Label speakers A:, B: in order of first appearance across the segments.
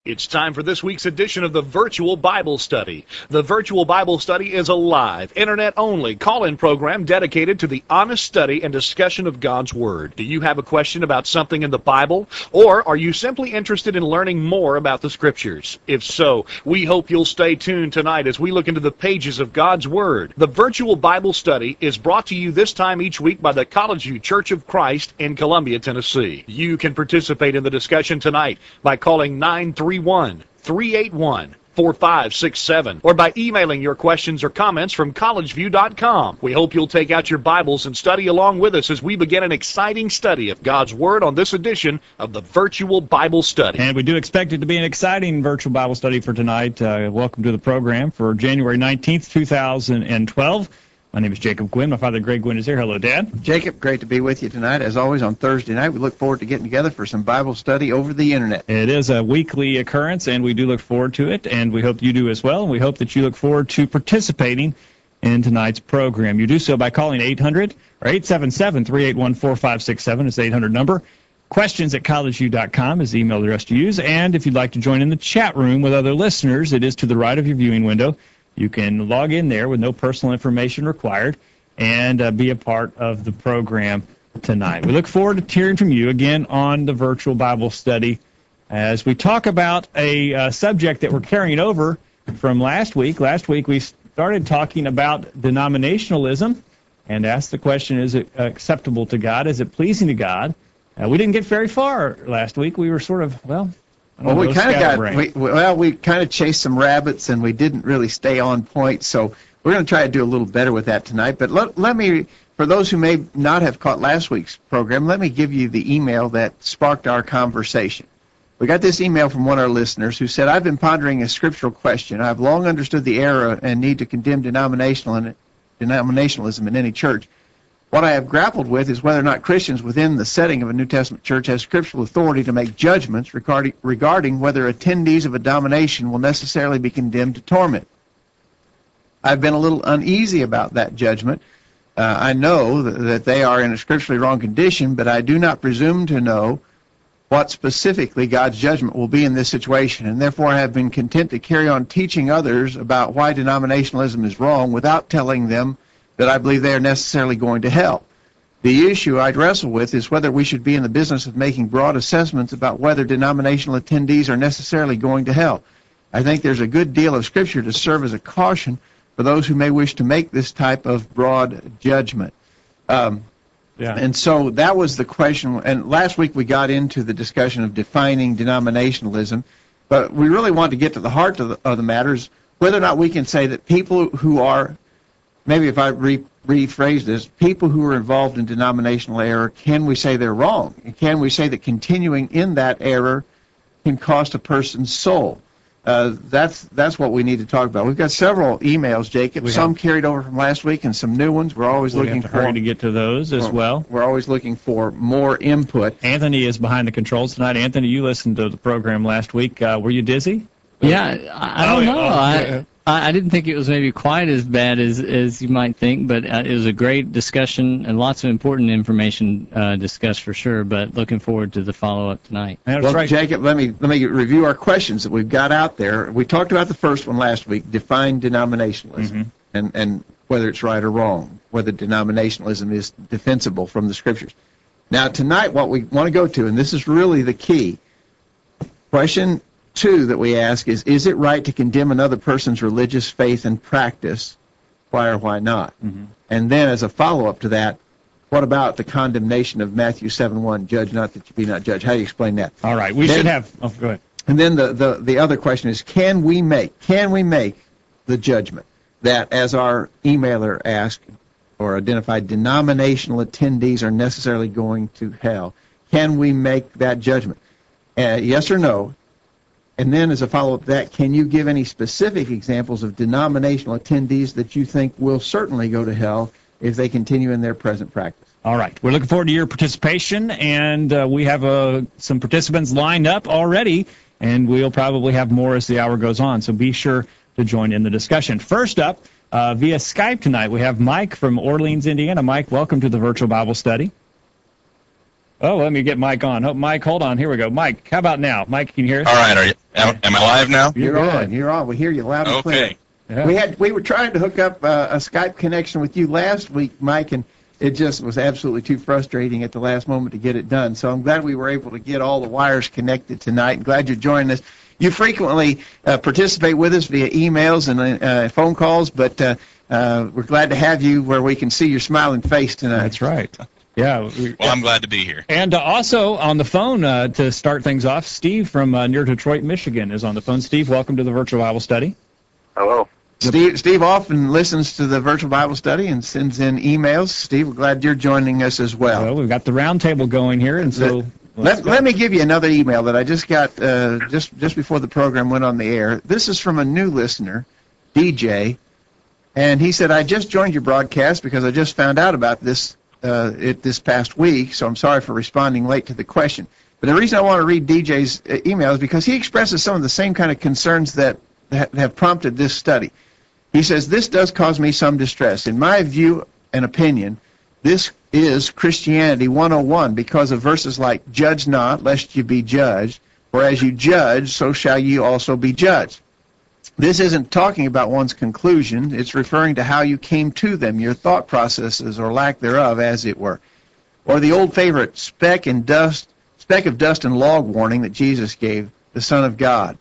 A: It's time for this week's edition of the Virtual Bible Study. The Virtual Bible Study is a live, internet-only call-in program dedicated to the honest study and discussion of God's Word. Do you have a question about something in the Bible? Or are you simply interested in learning more about the Scriptures? If so, we hope you'll stay tuned tonight as we look into the pages of God's Word. The Virtual Bible Study is brought to you this time each week by the College View Church of Christ in Columbia, Tennessee. You can participate in the discussion tonight by calling 931-381-4567 or by emailing your questions or comments from collegeview.com. We hope you'll take out your Bibles and study along with us as we begin an exciting study of God's Word on this edition of the Virtual Bible Study.
B: And we do expect it to be an exciting virtual Bible study for tonight. Welcome to the program for January 19th, 2012. My name is Jacob Gwynn. My father, Greg Gwynn, is here. Hello, Dad.
C: Jacob, great to be with you tonight. As always, on Thursday night, we look forward to getting together for some Bible study over the Internet.
B: It is a weekly occurrence, and we do look forward to it, and we hope you do as well. And we hope that you look forward to participating in tonight's program. You do so by calling 800 or 877-381-4567. It's the 800 number. Questions at collegeview.com is the email address to use. And if you'd like to join in the chat room with other listeners, it is to the right of your viewing window. You can log in there with no personal information required and be a part of the program tonight. We look forward to hearing from you again on the Virtual Bible Study as we talk about a subject that we're carrying over from last week. Last week we started talking about denominationalism and asked the question, is it acceptable to God? Is it pleasing to God? We didn't get very far last week. We were sort of,
C: we kind of chased some rabbits, and we didn't really stay on point, so we're going to try to do a little better with that tonight. But let me, for those who may not have caught last week's program, let me give you the email that sparked our conversation. We got this email from one of our listeners who said, I've been pondering a scriptural question. I've long understood the error and need to condemn denominationalism in any church. What I have grappled with is whether or not Christians within the setting of a New Testament church have scriptural authority to make judgments regarding whether attendees of a denomination will necessarily be condemned to torment. I've been a little uneasy about that judgment. I know that they are in a scripturally wrong condition, but I do not presume to know what specifically God's judgment will be in this situation, and therefore I have been content to carry on teaching others about why denominationalism is wrong without telling them that I believe they are necessarily going to hell. The issue I'd wrestle with is whether we should be in the business of making broad assessments about whether denominational attendees are necessarily going to hell. I think there's a good deal of Scripture to serve as a caution for those who may wish to make this type of broad judgment. And so that was the question. And last week we got into the discussion of defining denominationalism, but we really want to get to the heart of the matters, whether or not we can say that people who are, maybe if I rephrase this, people who are involved in denominational error, can we say they're wrong? And can we say that continuing in that error can cost a person's soul? That's what we need to talk about. We've got several emails, Jacob. Some carried over from last week and some new ones. We're always looking
B: to get to those as well.
C: We're always looking for more input.
B: Anthony is behind the controls tonight. Anthony, you listened to the program last week. Were you dizzy?
D: Yeah, I don't know. I didn't think it was maybe quite as bad as you might think, but it was a great discussion and lots of important information discussed for sure, but looking forward to the follow-up tonight.
C: Well, right. Jacob, let me review our questions that we've got out there. We talked about the first one last week, define denominationalism, and whether it's right or wrong, whether denominationalism is defensible from the Scriptures. Now, tonight what we want to go to, and this is really the key, question 2 that we ask is it right to condemn another person's religious faith and practice? Why or why not? And then as a follow-up to that, what about the condemnation of Matthew 7:1, judge not that you be not judged? How do you explain that?
B: All right, go ahead.
C: And then the other question is, can we make the judgment that, as our emailer asked or identified, denominational attendees are necessarily going to hell? Can we make that judgment? Yes or no? And then as a follow-up to that, can you give any specific examples of denominational attendees that you think will certainly go to hell if they continue in their present practice?
B: All right. We're looking forward to your participation, and we have some participants lined up already, and we'll probably have more as the hour goes on, so be sure to join in the discussion. First up, via Skype tonight, we have Mike from Orleans, Indiana. Mike, welcome to the Virtual Bible Study. Oh, let me get Mike on. Oh, Mike, hold on. Here we go. Mike, how about now? Mike, can you hear us?
E: All right. Am I live now?
C: You're on. You're on. We hear you loud and clear.
E: Okay.
B: Yeah.
C: We were trying to hook up a Skype connection with you last week, Mike, and it just was absolutely too frustrating at the last moment to get it done. So I'm glad we were able to get all the wires connected tonight, and glad you're joining us. You frequently participate with us via emails and phone calls, but we're glad to have you where we can see your smiling face tonight.
B: That's right. Yeah.
E: Well, I'm glad to be here.
B: And also on the phone to start things off, Steve from near Detroit, Michigan is on the phone. Steve, welcome to the Virtual Bible Study.
F: Hello.
C: Steve often listens to the Virtual Bible Study and sends in emails. Steve, we're glad you're joining us as well.
B: Well, we've got the round table going here, and so
C: let me give you another email that I just got just before the program went on the air. This is from a new listener, DJ, and he said, I just joined your broadcast because I just found out about this this past week, so I'm sorry for responding late to the question. But the reason I want to read DJ's email is because he expresses some of the same kind of concerns that have prompted this study. He says, this does cause me some distress. In my view and opinion, this is Christianity 101 because of verses like, judge not, lest you be judged, for as you judge, so shall you also be judged. This isn't talking about one's conclusion. It's referring to how you came to them, your thought processes or lack thereof, as it were. Or the old favorite speck of dust and log warning that Jesus gave, the Son of God.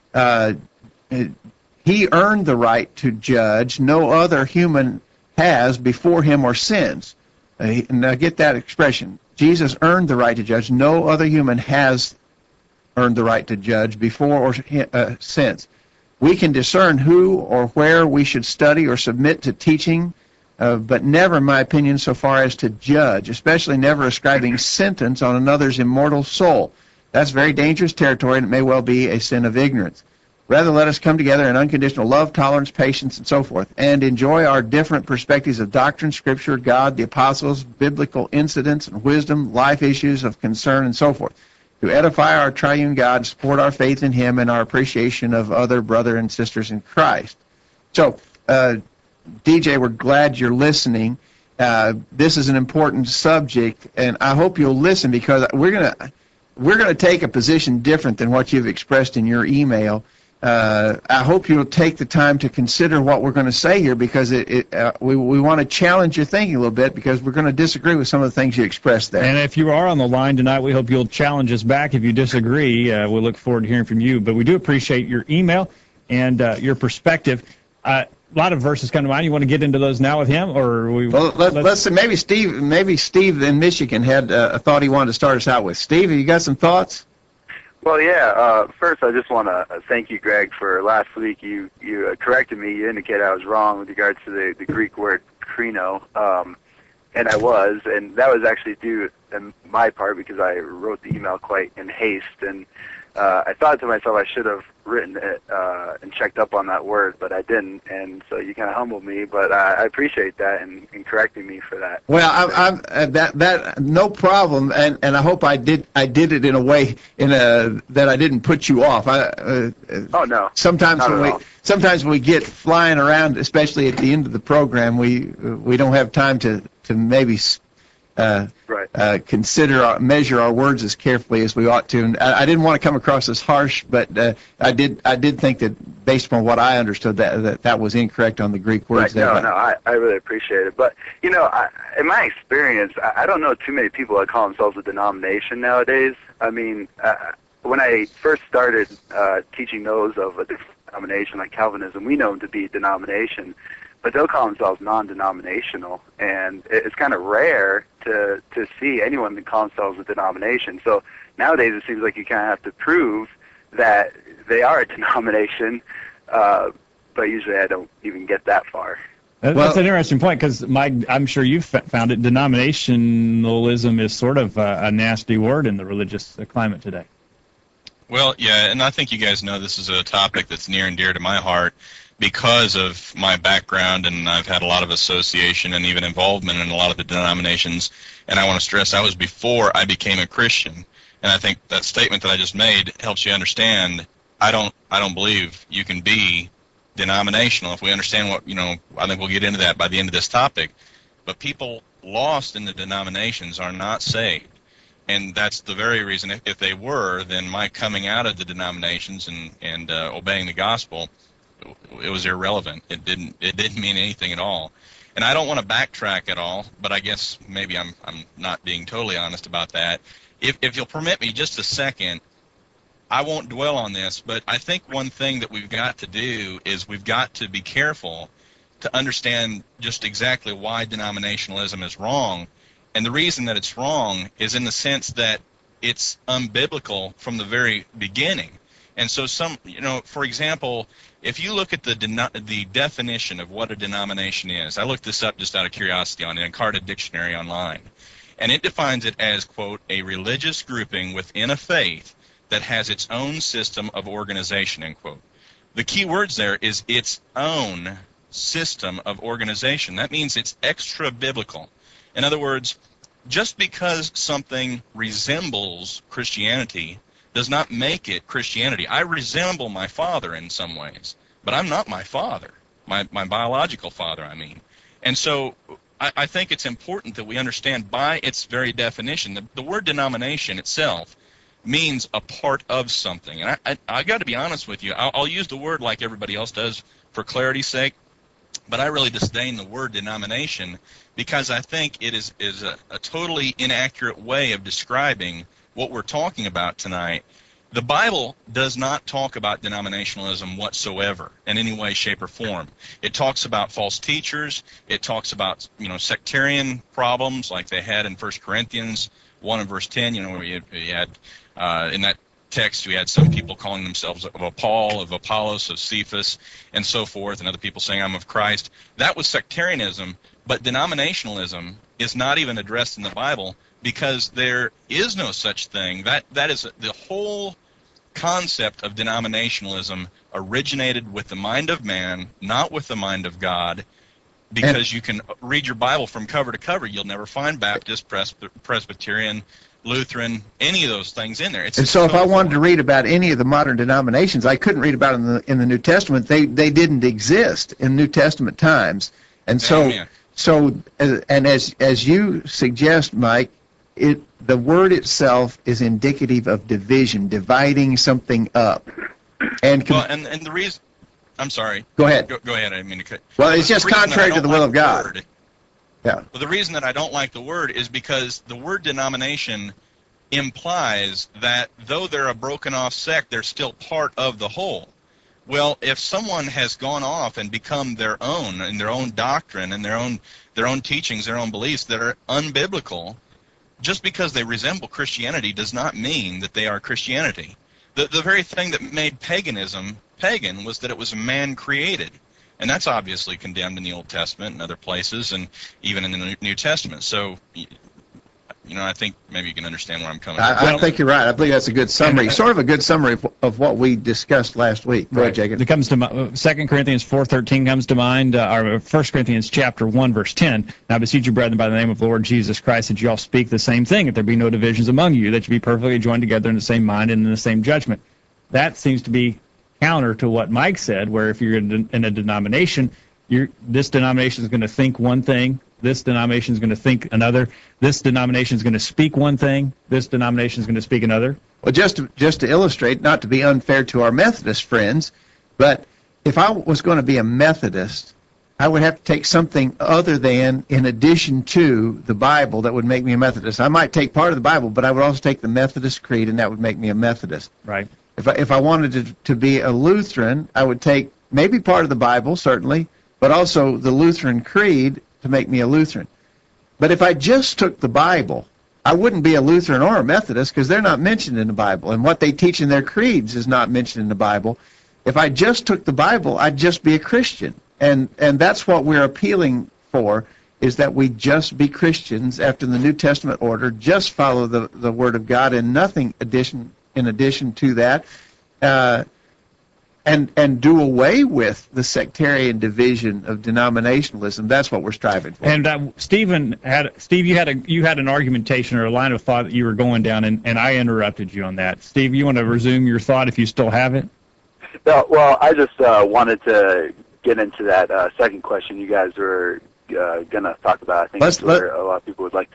C: He earned the right to judge. No other human has before him or since. Now get that expression. Jesus earned the right to judge. No other human has earned the right to judge before or since. We can discern who or where we should study or submit to teaching, but never, in my opinion, so far as to judge, especially never ascribing sentence on another's immortal soul. That's very dangerous territory, and it may well be a sin of ignorance. Rather, let us come together in unconditional love, tolerance, patience, and so forth, and enjoy our different perspectives of doctrine, Scripture, God, the apostles, biblical incidents, and wisdom, life issues of concern, and so forth, to edify our triune God, support our faith in Him, and our appreciation of other brother and sisters in Christ. So, DJ, we're glad you're listening. This is an important subject, and I hope you'll listen because we're gonna take a position different than what you've expressed in your email. I hope you'll take the time to consider what we're going to say here because we want to challenge your thinking a little bit because we're going to disagree with some of the things you expressed there.
B: And if you are on the line tonight, we hope you'll challenge us back if you disagree. We'll look forward to hearing from you. But we do appreciate your email and your perspective. A lot of verses come to mind. You want to get into those now with him, or
C: let's see. Maybe Steve in Michigan had a thought he wanted to start us out with. Steve, have you got some thoughts?
F: Well, yeah. First, I just want to thank you, Greg, for last week. You corrected me. You indicated I was wrong with regards to the Greek word krino, and I was, and that was actually due on my part because I wrote the email quite in haste, and I thought to myself I should have written it and checked up on that word, but I didn't, and so you kind of humbled me. But I appreciate that and correcting me for that.
C: Well, that no problem, and I hope I did it in a way that I didn't put you off.
F: Oh no.
C: Sometimes when we get flying around, especially at the end of the program, we don't have time to maybe measure our words as carefully as we ought to. And I didn't want to come across as harsh, but I did think that based upon what I understood that was incorrect on the Greek words.
F: Right. No, I really appreciate it. But in my experience, I don't know too many people that call themselves a denomination nowadays. I mean, when I first started teaching those of a different denomination like Calvinism, we know them to be denomination. But they'll call themselves non-denominational, and it's kind of rare to see anyone that call themselves a denomination. So nowadays it seems like you kind of have to prove that they are a denomination, but usually I don't even get that far.
B: That's an interesting point because I'm sure you've found it. Denominationalism is sort of a nasty word in the religious climate today.
E: Well, yeah, and I think you guys know this is a topic that's near and dear to my heart. Because of my background, and I've had a lot of association and even involvement in a lot of the denominations, and I want to stress I was before I became a Christian, and I think that statement that I just made helps you understand I don't believe you can be denominational. If we understand what, I think we'll get into that by the end of this topic, but people lost in the denominations are not saved. And that's the very reason, if they were, then my coming out of the denominations and obeying the gospel, it was irrelevant. It didn't mean anything at all. And I don't want to backtrack at all, but I guess maybe I'm not being totally honest about that. If you'll permit me just a second, I won't dwell on this, but I think one thing that we've got to do is we've got to be careful to understand just exactly why denominationalism is wrong. And the reason that it's wrong is in the sense that it's unbiblical from the very beginning. And so for example, if you look at the definition of what a denomination is, I looked this up just out of curiosity on the Encarta Dictionary online, and it defines it as, quote, a religious grouping within a faith that has its own system of organization, end quote. The key words there is its own system of organization. That means it's extra-biblical. In other words, just because something resembles Christianity does not make it Christianity. I resemble my father in some ways, but I'm not my father, my biological father, I mean. And so I think it's important that we understand by its very definition, the word denomination itself means a part of something. And I got to be honest with you, I'll use the word like everybody else does for clarity's sake, but I really disdain the word denomination because I think it is a totally inaccurate way of describing what we're talking about tonight. The Bible does not talk about denominationalism whatsoever in any way, shape, or form. It talks about false teachers. It talks about, sectarian problems like they had in 1 Corinthians 1 and verse 10, where you had in that text, we had some people calling themselves of Paul, of Apollos, of Cephas, and so forth, and other people saying, I'm of Christ. That was sectarianism, but denominationalism is not even addressed in the Bible because there is no such thing. That is the whole concept of denominationalism originated with the mind of man, not with the mind of God, because you can read your Bible from cover to cover. You'll never find Baptist, Presbyterian, Lutheran, any of those things in there.
C: And so if I wanted to read about any of the modern denominations, I couldn't read about them in the New Testament. They didn't exist in New Testament times. And as you suggest, Mike, the word itself is indicative of division, dividing something up. And
E: the reason, I'm sorry.
C: Go ahead.
E: Go ahead. I didn't mean to cut.
C: Well, it's just contrary to the will of God.
E: Yeah. Well, the reason that I don't like the word is because the word denomination implies that though they're a broken off sect, they're still part of the whole. Well, if someone has gone off and become their own, and their own doctrine and their own teachings, their own beliefs that are unbiblical, just because they resemble Christianity does not mean that they are Christianity. The very thing that made paganism pagan was that it was man-created. And that's obviously condemned in the Old Testament and other places, and even in the New Testament. So, I think maybe you can understand where I'm coming from.
C: I think you're right. I believe that's a good summary, sort of a good summary of what we discussed last week. Go ahead, Jacob.
B: It comes to 2 Corinthians 4:13 comes to mind, or 1 Corinthians chapter 1, verse 10. Now, I beseech you, brethren, by the name of the Lord Jesus Christ, that you all speak the same thing, that there be no divisions among you, that you be perfectly joined together in the same mind and in the same judgment. That seems to be counter to what Mike said, where if you're in a denomination, this denomination is going to think one thing, this denomination is going to think another, this denomination is going to speak one thing, this denomination is going to speak another.
C: Well, just to illustrate, not to be unfair to our Methodist friends, but if I was going to be a Methodist, I would have to take something other than, in addition to, the Bible that would make me a Methodist. I might take part of the Bible, but I would also take the Methodist Creed, and that would make me a Methodist.
B: Right.
C: If I wanted to be a Lutheran, I would take maybe part of the Bible, certainly, but also the Lutheran Creed to make me a Lutheran. But if I just took the Bible, I wouldn't be a Lutheran or a Methodist because they're not mentioned in the Bible, and what they teach in their creeds is not mentioned in the Bible. If I just took the Bible, I'd just be a Christian, and that's what we're appealing for, is that we just be Christians after the New Testament order, just follow the Word of God and nothing in addition to that, and do away with the sectarian division of denominationalism. That's what we're striving for.
B: And Steve, you had an argumentation or a line of thought that you were going down, and I interrupted you on that. Steve, you want to resume your thought if you still have it?
F: Well, I just wanted to get into that second question you guys were going to talk about. I think a lot of people would like to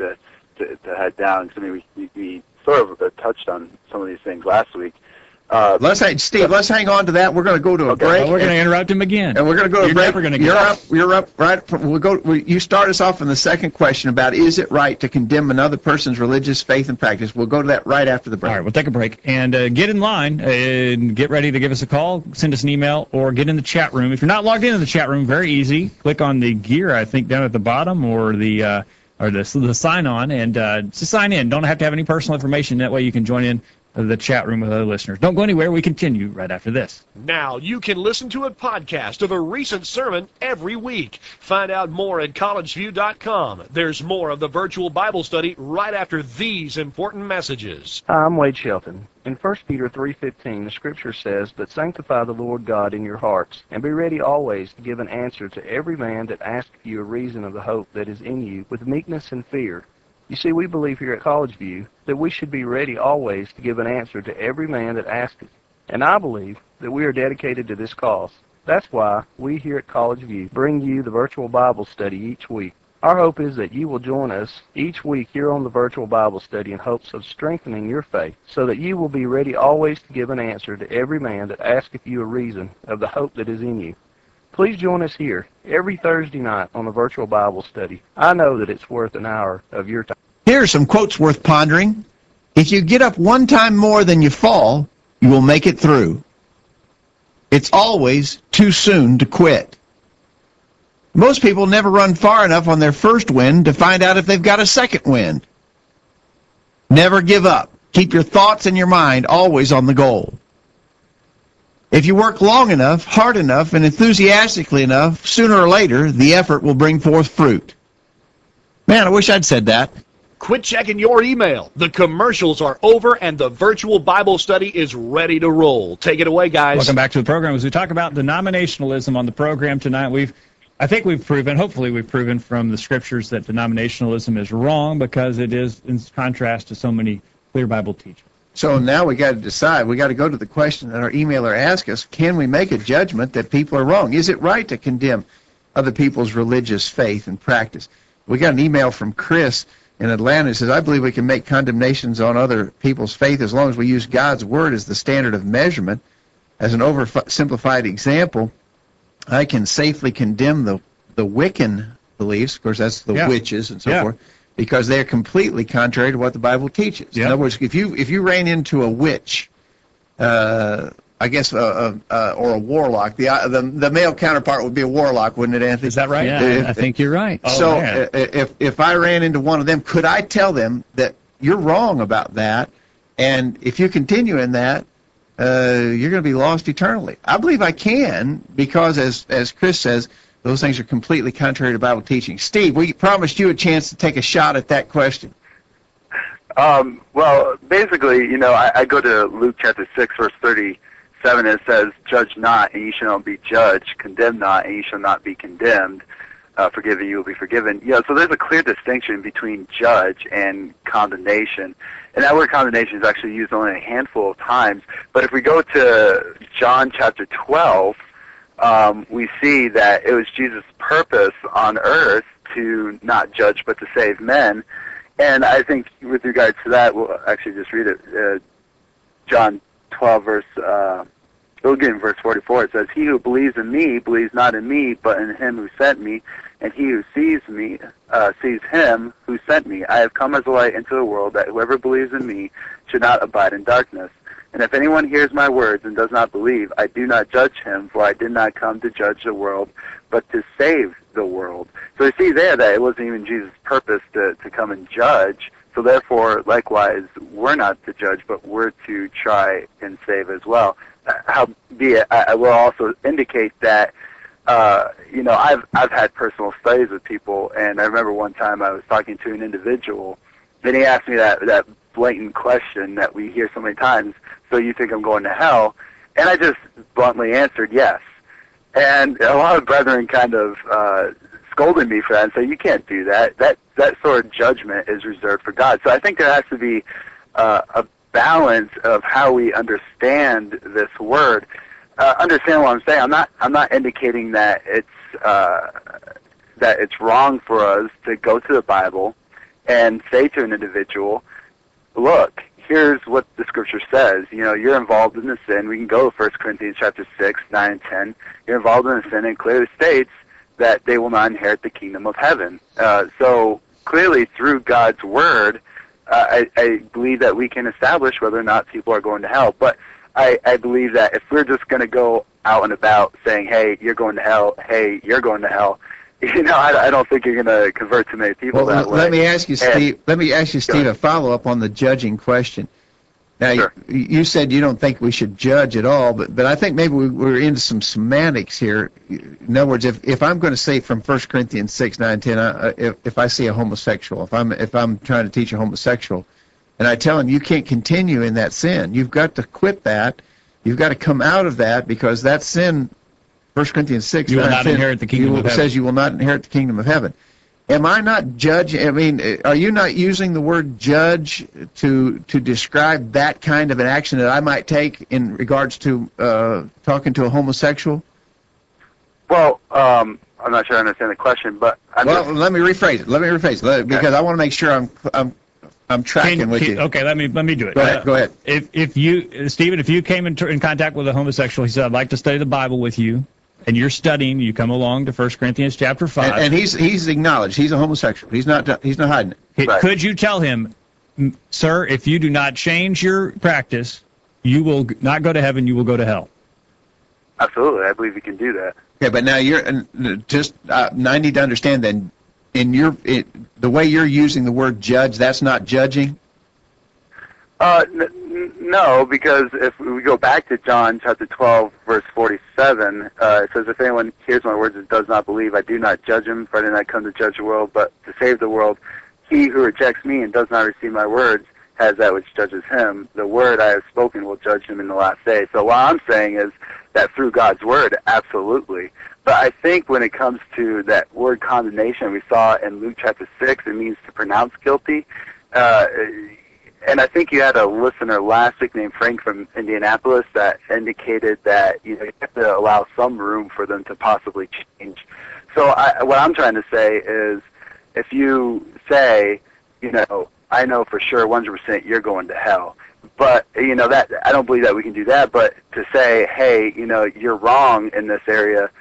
F: to head down, because I mean we sort of touched on some of these things last week.
C: Let's hang on to that. We're going to go to a break.
B: Well, we're going to interrupt him again.
C: And we're going to go to a break.
B: Never gonna
C: You're up. Right. You start us off on the second question about, is it right to condemn another person's religious faith and practice? We'll go to that right after the break.
B: All right, we'll take a break and get in line and get ready to give us a call, send us an email, or get in the chat room. If you're not logged into the chat room, very easy. Click on the gear, I think, down at the bottom, or the sign on, and just sign in. Don't have to have any personal information. That way you can join in the chat room with other listeners. Don't go anywhere. We continue right after this.
A: Now you can listen to a podcast of a recent sermon every week. Find out more at collegeview.com. There's more of the virtual Bible study right after these important messages.
G: Hi, I'm Wade Shelton. In 1 Peter 3:15, the Scripture says, "But sanctify the Lord God in your hearts, and be ready always to give an answer to every man that asketh you a reason of the hope that is in you, with meekness and fear." You see, we believe here at College View that we should be ready always to give an answer to every man that asketh. And I believe that we are dedicated to this cause. That's why we here at College View bring you the virtual Bible study each week. Our hope is that you will join us each week here on the virtual Bible study in hopes of strengthening your faith, so that you will be ready always to give an answer to every man that asketh you a reason of the hope that is in you. Please join us here every Thursday night on the virtual Bible study. I know that it's worth an hour of your time.
C: Here are some quotes worth pondering. If you get up one time more than you fall, you will make it through. It's always too soon to quit. Most people never run far enough on their first wind to find out if they've got a second wind. Never give up. Keep your thoughts and your mind always on the goal. If you work long enough, hard enough, and enthusiastically enough, sooner or later, the effort will bring forth fruit. Man, I wish I'd said that.
A: Quit checking your email. The commercials are over and the virtual Bible study is ready to roll. Take it away, guys.
B: Welcome back to the program. As we talk about denominationalism on the program tonight, I think we've proven from the scriptures that denominationalism is wrong, because it is in contrast to so many clear Bible teachings.
C: So now we got to decide. We got to go to the question that our emailer asked us: can we make a judgment that people are wrong? Is it right to condemn other people's religious faith and practice? We got an email from Chris in Atlanta. He says, "I believe we can make condemnations on other people's faith as long as we use God's word as the standard of measurement. As an oversimplified example, I can safely condemn the Wiccan beliefs." Of course, that's the witches and so forth, because they're completely contrary to what the Bible teaches. In other words, if you ran into a witch, I guess, or a warlock, the male counterpart would be a warlock, wouldn't it, Anthony?
B: Is that right?
D: Yeah, I think you're right.
C: So if I ran into one of them, could I tell them that you're wrong about that, and if you continue in that, you're going to be lost eternally? I believe I can, because as Chris says, those things are completely contrary to Bible teaching. Steve, we promised you a chance to take a shot at that question.
F: Well, basically, I go to Luke chapter 6, verse 37, and it says, "Judge not, and ye shall not be judged. Condemn not, and ye shall not be condemned. Forgive, and you will be forgiven." So there's a clear distinction between judge and condemnation. And that word condemnation is actually used only a handful of times. But if we go to John chapter 12, we see that it was Jesus' purpose on earth to not judge but to save men. And I think with regards to that, we'll actually just read it. John 12, we'll get in verse 44. It says, "He who believes in me believes not in me, but in him who sent me. And he who sees me sees him who sent me. I have come as a light into the world, that whoever believes in me should not abide in darkness. And if anyone hears my words and does not believe, I do not judge him, for I did not come to judge the world, but to save the world." So we see there that it wasn't even Jesus' purpose to come and judge. So therefore, likewise, we're not to judge, but we're to try and save as well. Howbeit, I will also indicate that, I've had personal studies with people, and I remember one time I was talking to an individual, and he asked me that blatant question that we hear so many times: "So you think I'm going to hell?" And I just bluntly answered yes. And a lot of brethren kind of scolded me for that and said, "You can't do that. That sort of judgment is reserved for God." So I think there has to be a balance of how we understand this word. Understand what I'm saying. I'm not indicating that it's wrong for us to go to the Bible and say to an individual, look, here's what the Scripture says. You know, you're involved in the sin. We can go to 1 Corinthians chapter 6, 9, and 10. You're involved in the sin, and clearly states that they will not inherit the kingdom of heaven. So clearly through God's word, I believe that we can establish whether or not people are going to hell. But I believe that if we're just going to go out and about saying, hey, you're going to hell, hey, you're going to hell, you know, I don't think you're going to convert too many people that way.
C: Let me ask you, Steve, a follow-up on the judging question. Now,
F: sure.
C: You said you don't think we should judge at all, but I think maybe we're into some semantics here. In other words, if I'm going to say from 1 Corinthians 6, 9, 10, if I see a homosexual, if I'm trying to teach a homosexual, and I tell him you can't continue in that sin, you've got to quit that, you've got to come out of that, because that sin, 1 Corinthians 6,
B: you will not inherit the kingdom of heaven.
C: Says you will not inherit the kingdom of heaven. Am I not judging? I mean, are you not using the word judge to describe that kind of an action that I might take in regards to talking to a homosexual?
F: Well, I'm not sure I understand the question, but
C: let me rephrase it. Because I want to make sure I'm tracking with you.
B: Okay, let me do it.
C: Go ahead.
B: If you, Stephen, if you came in contact with a homosexual, he said, "I'd like to study the Bible with you," and you're studying, you come along to 1 Corinthians chapter 5.
C: And he's acknowledged he's a homosexual. He's not hiding it.
F: Right.
B: Could you tell him, sir, if you do not change your practice, you will not go to heaven, you will go to hell?
F: Absolutely, I believe you can do that.
C: Okay, but now I need to understand then, the way you're using the word judge, that's not judging?
F: No, because if we go back to John chapter 12, verse 47, it says, if anyone hears my words and does not believe, I do not judge him, for I did not come to judge the world, but to save the world. He who rejects me and does not receive my words has that which judges him. The word I have spoken will judge him in the last day. So what I'm saying is that through God's word, absolutely. But I think when it comes to that word condemnation, we saw in Luke chapter 6, it means to pronounce guilty. And I think you had a listener last week named Frank from Indianapolis that indicated that you have to allow some room for them to possibly change. So what I'm trying to say is, if you say, I know for sure 100% you're going to hell, but that I don't believe that we can do that. But to say, hey, you're wrong in this area,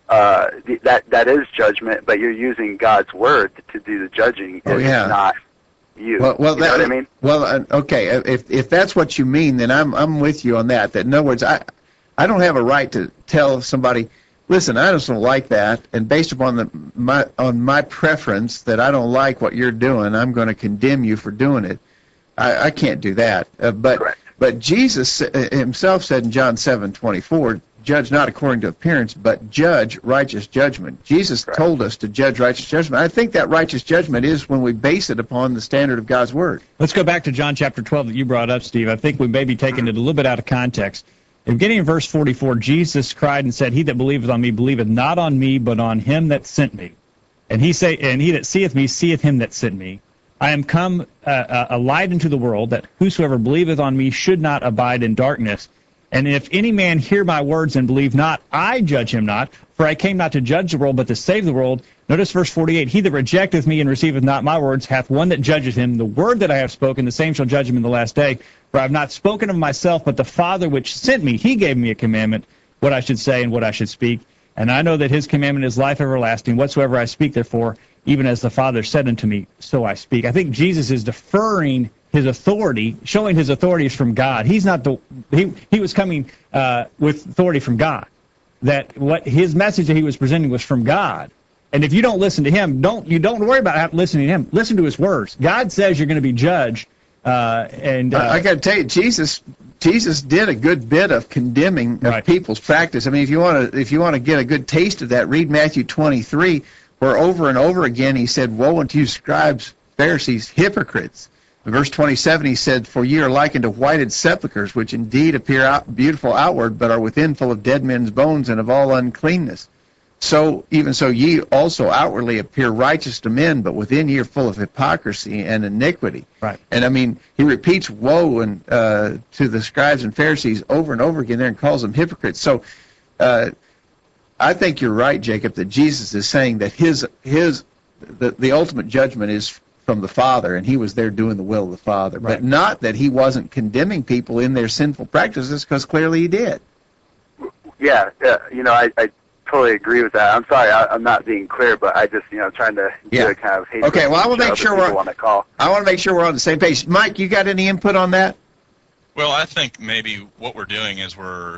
F: that is judgment. But you're using God's word to do the judging.
C: Oh, yeah.
F: Not you.
C: Well,
F: you know what I mean?
C: Well, okay. If that's what you mean, then I'm with you on that. That in other words, I don't have a right to tell somebody, listen, I just don't like that, and based upon my preference that I don't like what you're doing, I'm going to condemn you for doing it. I can't do that. But Jesus himself said in John 7:24, judge not according to appearance, but judge righteous judgment. Jesus told us to judge righteous judgment. I think that righteous judgment is when we base it upon the standard of God's word.
B: Let's go back to John chapter 12 that you brought up, Steve. I think we may be taking it a little bit out of context. Beginning in verse 44, Jesus cried and said, he that believeth on me believeth not on me, but on him that sent me. And he that seeth me seeth him that sent me. I am come a light into the world, that whosoever believeth on me should not abide in darkness. And if any man hear my words and believe not, I judge him not, for I came not to judge the world, but to save the world. Notice verse 48, he that rejecteth me and receiveth not my words hath one that judgeth him. The word that I have spoken, the same shall judge him in the last day. For I have not spoken of myself, but the Father which sent me, he gave me a commandment, what I should say and what I should speak. And I know that his commandment is life everlasting. Whatsoever I speak, therefore, even as the Father said unto me, so I speak. I think Jesus is deferring his authority, showing his authority is from God. He's not he was coming with authority from God. That what his message that he was presenting was from God. And if you don't listen to him, don't worry about listening to him. Listen to his words. God says you're going to be judged. I
C: got to tell you, Jesus did a good bit of condemning of people's practice. I mean, if you want to get a good taste of that, read Matthew 23, where over and over again he said, "Woe unto you, scribes, Pharisees, hypocrites." In verse 27, he said, "For ye are like unto whited sepulchres, which indeed appear beautiful outward, but are within full of dead men's bones and of all uncleanness. So even so ye also outwardly appear righteous to men, but within ye are full of hypocrisy and iniquity."
B: Right.
C: And I mean, he repeats woe to the scribes and Pharisees over and over again there and calls them hypocrites. So I think you're right, Jacob, that Jesus is saying that the ultimate judgment is from the Father, and he was there doing the will of the Father.
B: Right.
C: But not that he wasn't condemning people in their sinful practices, because clearly he did.
F: Yeah, I totally agree with that. I'm sorry, I'm not being clear, but I just, trying to do a kind of hate.
C: Okay, well, I want to make sure we're on the call. I want to make sure we're on the same page. Mike, you got any input on that?
E: Well, I think maybe what we're doing is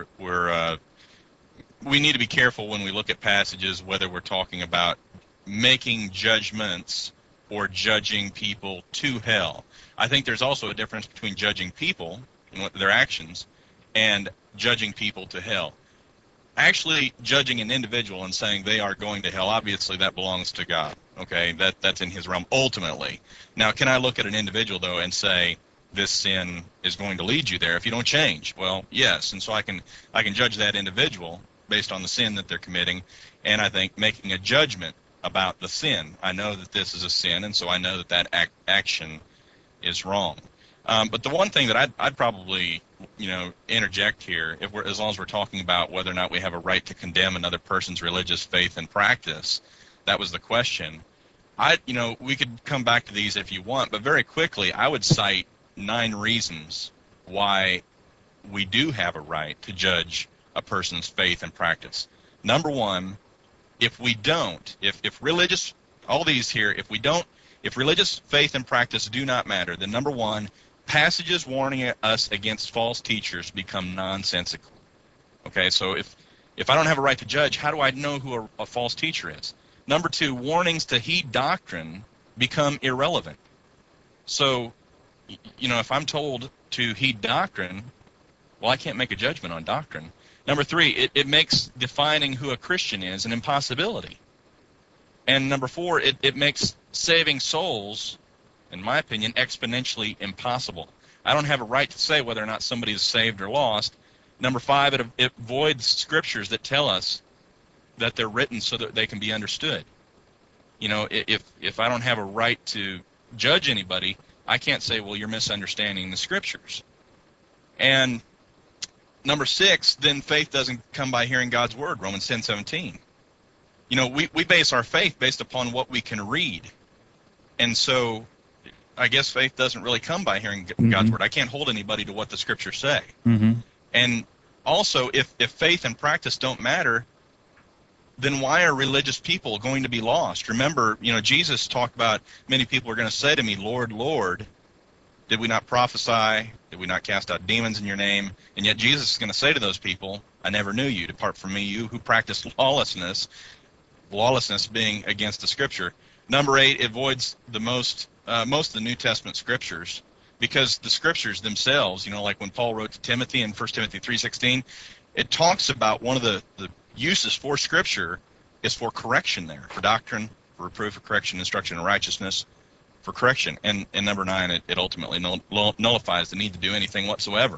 E: we need to be careful when we look at passages, whether we're talking about making judgments or judging people to hell. I think there's also a difference between judging people and their actions and judging people to hell. Actually judging an individual and saying they are going to hell, obviously that belongs to God. Okay, that's in his realm ultimately. Now, can I look at an individual though and say this sin is going to lead you there if you don't change? Well, yes, and so I can judge that individual based on the sin that they're committing, and I think making a judgment about the sin. I know that this is a sin, and so I know that action is wrong. But the one thing that I'd probably interject here, as long as we're talking about whether or not we have a right to condemn another person's religious faith and practice, that was the question. We could come back to these if you want, but very quickly I would cite 9 reasons why we do have a right to judge a person's faith and practice. Number 1, if religious faith and practice do not matter, then number 1, passages warning us against false teachers become nonsensical. Okay, so if I don't have a right to judge, how do I know who a false teacher is? Number 2, warnings to heed doctrine become irrelevant. So, if I'm told to heed doctrine, well, I can't make a judgment on doctrine. Number 3, it makes defining who a Christian is an impossibility. And number 4, it makes saving souls, in my opinion, exponentially impossible. I don't have a right to say whether or not somebody is saved or lost. Number 5, it voids scriptures that tell us that they're written so that they can be understood. If I don't have a right to judge anybody, I can't say, well, you're misunderstanding the scriptures. And number 6, then faith doesn't come by hearing God's word, Romans 10:17. We base our faith based upon what we can read. And so I guess faith doesn't really come by hearing God's word. I can't hold anybody to what the scriptures say. And also, if faith and practice don't matter, then why are religious people going to be lost? Remember, Jesus talked about many people are going to say to me, Lord, Lord, did we not prophesy? Did we not cast out demons in your name? And yet Jesus is going to say to those people, I never knew you. Depart from me, you who practice lawlessness being against the scripture. Number 8, it voids most of the New Testament scriptures, because the scriptures themselves, like when Paul wrote to Timothy in 1 Timothy 3:16, it talks about one of the uses for scripture is for correction there, for doctrine, for reproof, for correction, instruction, and righteousness, for correction. And number 9, it ultimately nullifies the need to do anything whatsoever.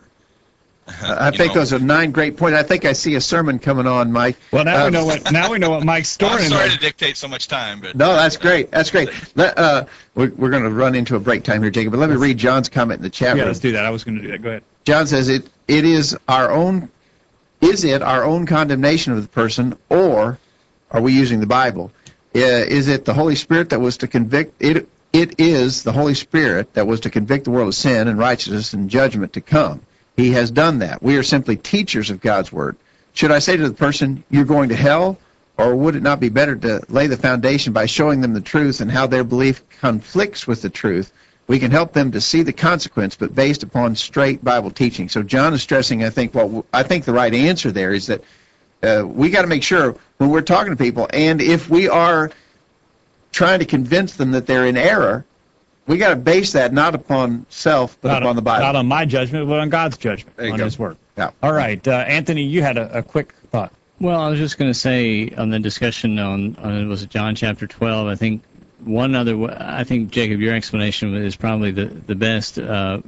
C: I think those are 9 great points. I think I see a sermon coming on, Mike.
B: Well, now we know what Mike's storing.
E: I'm sorry to dictate so much time, but
C: no, that's great. That's great. We're going to run into a break time here, Jacob. But let me read John's comment in the chat room.
B: Yeah, let's do that. I was going to do that. Go ahead.
C: John says it is our own. Is it our own condemnation of the person, or are we using the Bible? Is it the Holy Spirit that was to convict it? It is the Holy Spirit that was to convict the world of sin and righteousness and judgment to come. He has done that. We are simply teachers of God's word. Should I say to the person, you're going to hell, or would it not be better to lay the foundation by showing them the truth and how their belief conflicts with the truth? We can help them to see the consequence, but based upon straight Bible teaching. So John is stressing, I think the right answer there is that we got to make sure when we're talking to people, and if we are trying to convince them that they're in error, we got to base that not upon self, but upon the Bible.
B: Not on my judgment, but on God's judgment, on His Word.
C: Yeah.
B: All right, Anthony, you had a quick thought.
D: Well, I was just going to say on the discussion on was it John chapter 12, I think I think, Jacob, your explanation is probably the best.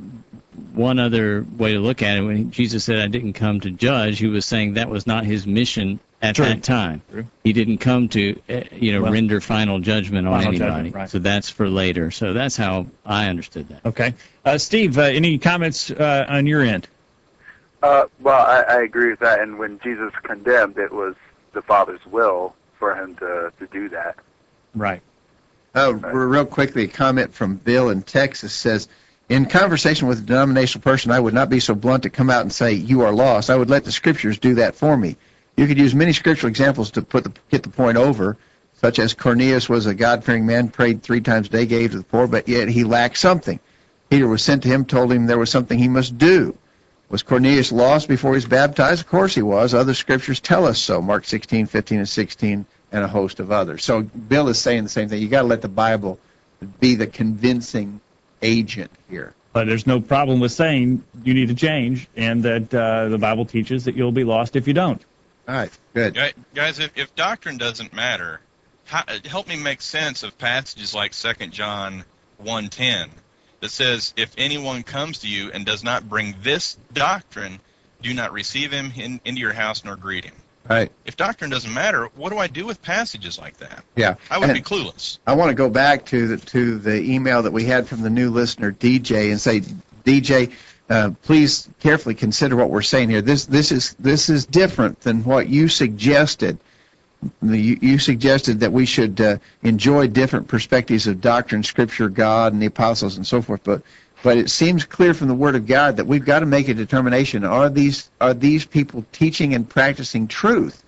D: One other way to look at it, when Jesus said, I didn't come to judge, he was saying that was not his mission at that time.
B: True.
D: He didn't come to, render final judgment on anybody.
B: Right.
D: So that's for later. So that's how I understood that.
B: Okay. Steve, any comments on your end?
F: Well, I agree with that. And when Jesus condemned, it was the Father's will for him to do that.
B: Right.
C: Real quickly, a comment from Bill in Texas says, in conversation with a denominational person, I would not be so blunt to come out and say, you are lost. I would let the scriptures do that for me. You could use many scriptural examples to get the point over, such as Cornelius was a God-fearing man, prayed 3 times a day, gave to the poor, but yet he lacked something. Peter was sent to him, told him there was something he must do. Was Cornelius lost before he was baptized? Of course he was. Other scriptures tell us so, Mark 16, 15, and 16, and a host of others. So Bill is saying the same thing. You got to let the Bible be the convincing agent here.
B: But there's no problem with saying you need to change, and that the Bible teaches that you'll be lost if you don't.
C: All right, good.
E: Guys, if doctrine doesn't matter, help me make sense of passages like 2 John 1:10 that says, if anyone comes to you and does not bring this doctrine, do not receive him into your house nor greet him.
C: Right.
E: If doctrine doesn't matter, what do I do with passages like that?
C: Yeah.
E: I would be clueless.
C: I want to go back to the email that we had from the new listener, DJ, and say, DJ, please carefully consider what we're saying here. This is different than what you suggested. You suggested that we should enjoy different perspectives of doctrine, Scripture, God, and the apostles, and so forth. But it seems clear from the Word of God that we've got to make a determination: are these people teaching and practicing truth?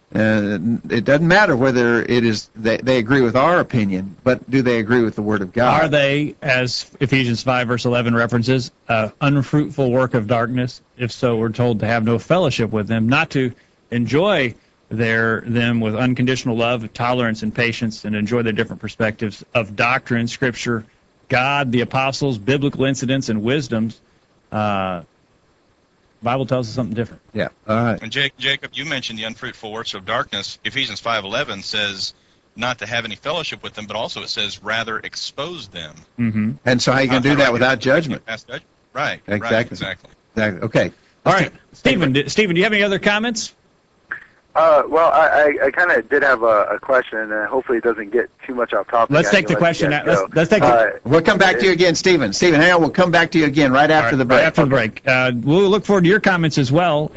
C: It doesn't matter whether it is they agree with our opinion, but do they agree with the Word of God?
B: Are they, as Ephesians 5 verse 11 references, unfruitful work of darkness? If so, we're told to have no fellowship with them, not to enjoy them with unconditional love, tolerance, and patience, and enjoy their different perspectives of doctrine, Scripture, God, the apostles, biblical incidents, and wisdoms. Bible tells us something different.
C: Yeah. All right.
E: And Jacob, you mentioned the unfruitful works of darkness. Ephesians 5:11 says not to have any fellowship with them, but also it says rather expose them.
B: Mm-hmm.
C: And so how you can do that without judgment?
E: Right.
C: Exactly.
E: Right, exactly.
C: Okay.
B: All right. Stephen, do you have any other comments?
F: Well, I kind of did have a question, and hopefully it doesn't get too much off topic.
B: Let's take the question. Let's take it.
C: We'll come back to you again, Stephen. Stephen, hang on. We'll come back to you again right after the break.
B: Right after the break. We'll look forward to your comments as well.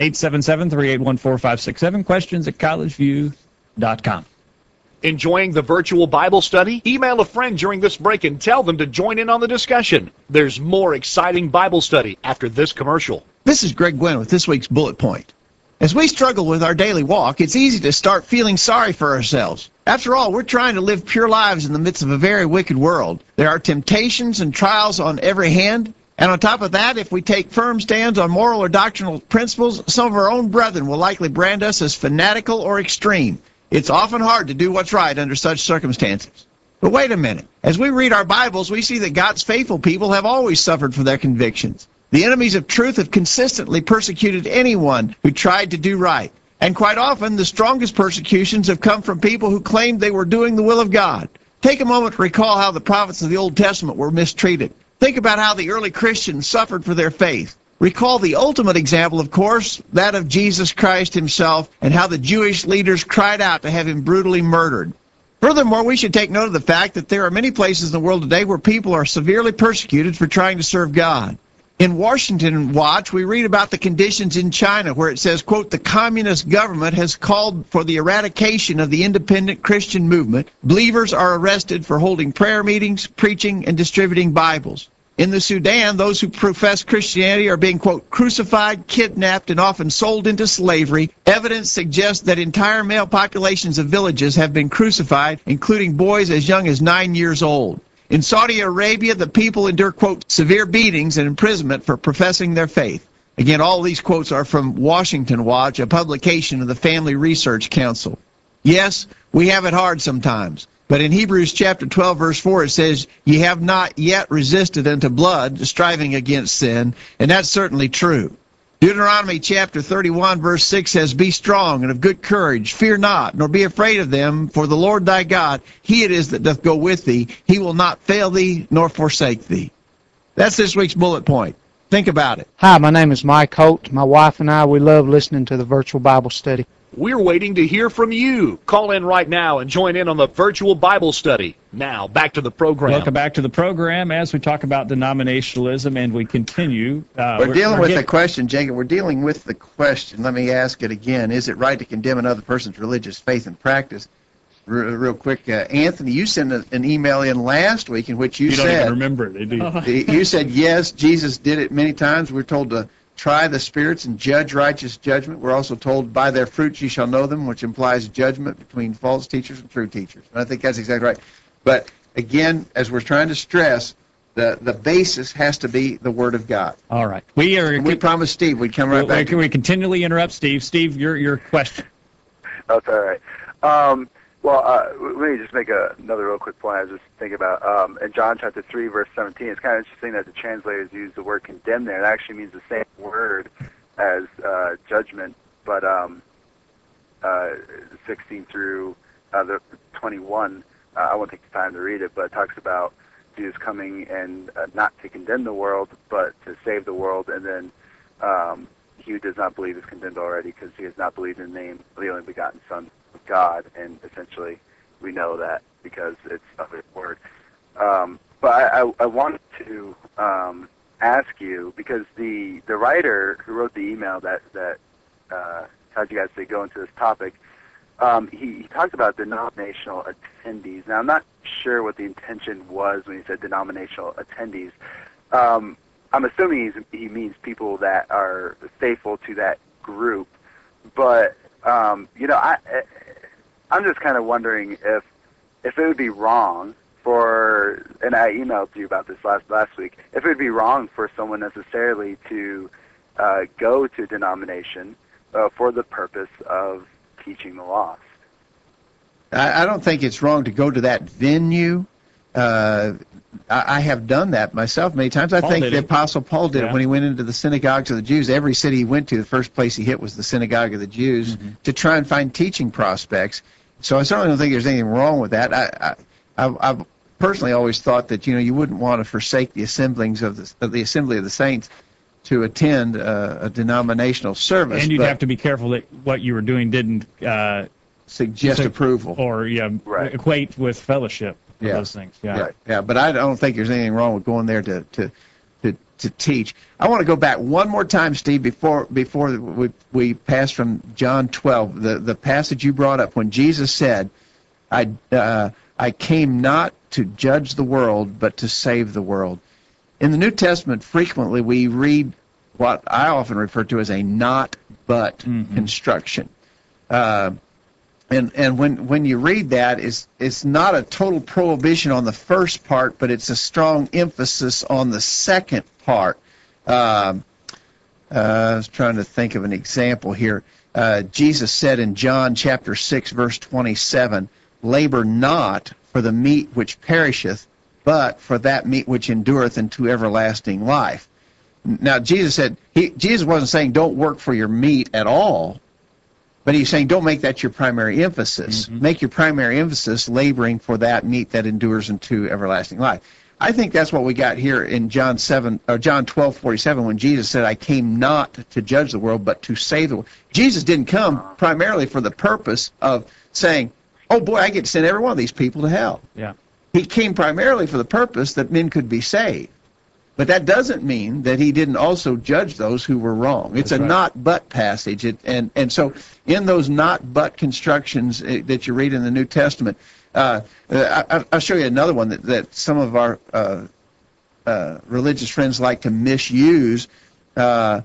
B: 877-381-4567. Questions at collegeview.com.
A: Enjoying the virtual Bible study? Email a friend during this break and tell them to join in on the discussion. There's more exciting Bible study after this commercial.
C: This is Greg Gwynn with this week's Bullet Point. As we struggle with our daily walk, it's easy to start feeling sorry for ourselves. After all, we're trying to live pure lives in the midst of a very wicked world. There are temptations and trials on every hand. And on top of that, if we take firm stands on moral or doctrinal principles, some of our own brethren will likely brand us as fanatical or extreme. It's often hard to do what's right under such circumstances. But wait a minute. As we read our Bibles, we see that God's faithful people have always suffered for their convictions. The enemies of truth have consistently persecuted anyone who tried to do right. And quite often, the strongest persecutions have come from people who claimed they were doing the will of God. Take a moment to recall how the prophets of the Old Testament were mistreated. Think about how the early Christians suffered for their faith. Recall the ultimate example, of course, that of Jesus Christ himself, and how the Jewish leaders cried out to have him brutally murdered. Furthermore, we should take note of the fact that there are many places in the world today where people are severely persecuted for trying to serve God. In Washington Watch, we read about the conditions in China where it says, quote, the communist government has called for the eradication of the independent Christian movement. Believers are arrested for holding prayer meetings, preaching, and distributing Bibles. In the Sudan, those who profess Christianity are being, quote, crucified, kidnapped, and often sold into slavery. Evidence suggests that entire male populations of villages have been crucified, including boys as young as 9 years old. In Saudi Arabia, the people endure, quote, severe beatings and imprisonment for professing their faith. Again, all these quotes are from Washington Watch, a publication of the Family Research Council. Yes, we have it hard sometimes. But in Hebrews chapter 12, verse 4, it says, ye have not yet resisted unto blood, striving against sin. And that's certainly true. Deuteronomy chapter 31, verse 6 says, be strong and of good courage, fear not, nor be afraid of them, for the Lord thy God, he it is that doth go with thee. He will not fail thee, nor forsake thee. That's this week's bullet point. Think about it.
H: Hi, my name is Mike Holt. My wife and I, we love listening to the virtual Bible study.
A: We're waiting to hear from you. Call in right now and join in on the virtual Bible study. Now, back to the program.
B: Welcome back to the program as we talk about denominationalism, and we continue.
C: We're dealing with the question, Jacob. We're dealing with the question. Let me ask it again. Is it right to condemn another person's religious faith and practice? real quick. Anthony, you sent an email in last week in which you said...
B: You don't even remember it, do you?
C: You said, yes, Jesus did it many times. We're told to try the spirits and judge righteous judgment. We're also told, by their fruits you shall know them, which implies judgment between false teachers and true teachers. And I think that's exactly right. But, again, as we're trying to stress, the basis has to be the Word of God.
B: All right.
C: We promised Steve we'd come right back.
B: We continually interrupt Steve. Steve, your question.
F: That's all right. Let me just make another real quick point I was just thinking about. In John chapter 3, verse 17, it's kind of interesting that the translators use the word condemn there. It actually means the same word as judgment, but 16 through the 21, I won't take the time to read it, but it talks about Jesus coming and not to condemn the world, but to save the world, and then he who does not believe is condemned already because he has not believed in the name of the only begotten Son of God, and essentially we know that because it's of his word. But I wanted to ask you, because the writer who wrote the email that had you guys to go into this topic, he talked about denominational attendees. Now, I'm not sure what the intention was when he said denominational attendees. I'm assuming he means people that are faithful to that group, but I'm just kind of wondering if it would be wrong for, and I emailed you about this last week, if it would be wrong for someone necessarily to go to a denomination for the purpose of teaching the lost.
C: I don't think it's wrong to go to that venue. I have done that myself many times. I think the Apostle Paul did it when he went into the synagogues of the Jews. Every city he went to, the first place he hit was the synagogue of the Jews to try and find teaching prospects. So I certainly don't think there's anything wrong with that. I've personally always thought that you wouldn't want to forsake the assemblings of the assembly of the saints to attend a denominational service.
B: And you'd have to be careful that what you were doing didn't
C: suggest approval
B: or equate with fellowship. Those things.
C: Yeah. But I don't think there's anything wrong with going there to teach. I want to go back one more time, Steve, before we pass from John 12, the passage you brought up when Jesus said, I came not to judge the world, but to save the world. In the New Testament, frequently we read what I often refer to as a not but construction. And when you read that, it's not a total prohibition on the first part, but it's a strong emphasis on the second part. I was trying to think of an example here. Jesus said in John chapter 6, verse 27, labor not for the meat which perisheth, but for that meat which endureth unto everlasting life. Now, Jesus wasn't saying don't work for your meat at all, but he's saying don't make that your primary emphasis. Make your primary emphasis laboring for that meat that endures into everlasting life. I think that's what we got here in John 12:47 when Jesus said, I came not to judge the world, but to save the world. Jesus didn't come primarily for the purpose of saying, oh boy, I get to send every one of these people to hell.
B: Yeah.
C: He came primarily for the purpose that men could be saved. But that doesn't mean that he didn't also judge those who were wrong. It's not but passage. And so in those not but constructions that you read in the New Testament, I'll show you another one that some of our religious friends like to misuse. Paul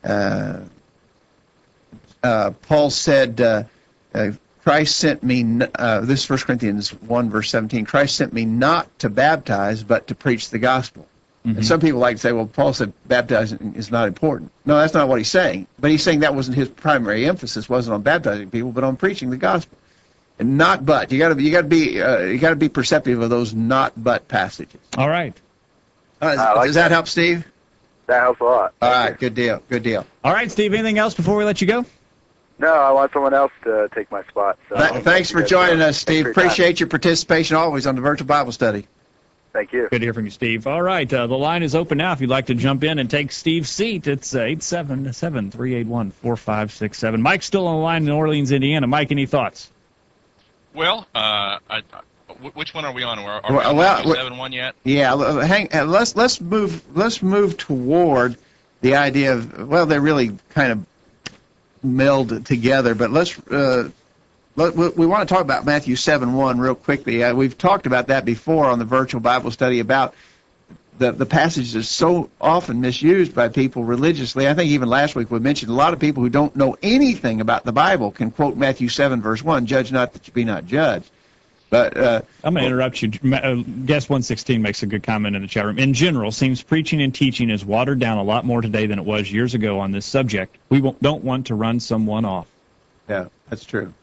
C: said, Christ sent me, this is 1 Corinthians 1, verse 17, Christ sent me not to baptize, but to preach the gospel. And some people like to say, well, Paul said baptizing is not important. No, that's not what he's saying. But he's saying that wasn't his primary emphasis, wasn't on baptizing people, but on preaching the gospel. And not but. You got to be perceptive of those not but passages.
B: All right.
C: Does that help, Steve?
F: That helps a lot.
C: All right, good deal.
B: All right, Steve, anything else before we let you go?
F: No, I want someone else to take my spot. So
C: thanks for joining us, Steve. Appreciate your participation always on the Virtual Bible Study.
F: Thank you.
B: Good to hear from you, Steve. All right, the line is open now. If you'd like to jump in and take Steve's seat, it's 877-381-4567. Mike's still on the line in New Orleans, Indiana. Mike, any thoughts?
E: Well, which one are we on? Are we on 7-1 yet?
C: Yeah, let's move toward the idea of, well, they're really kind of melded together, but let's We want to talk about Matthew 7:1 real quickly. We've talked about that before on the virtual Bible study about the passage is so often misused by people religiously. I think even last week we mentioned a lot of people who don't know anything about the Bible can quote Matthew 7 verse 1, judge not that you be not judged. But
B: I'm going to interrupt you. Guest 116 makes a good comment in the chat room. In general, seems preaching and teaching is watered down a lot more today than it was years ago on this subject. We don't want to run someone off.
C: Yeah, that's true.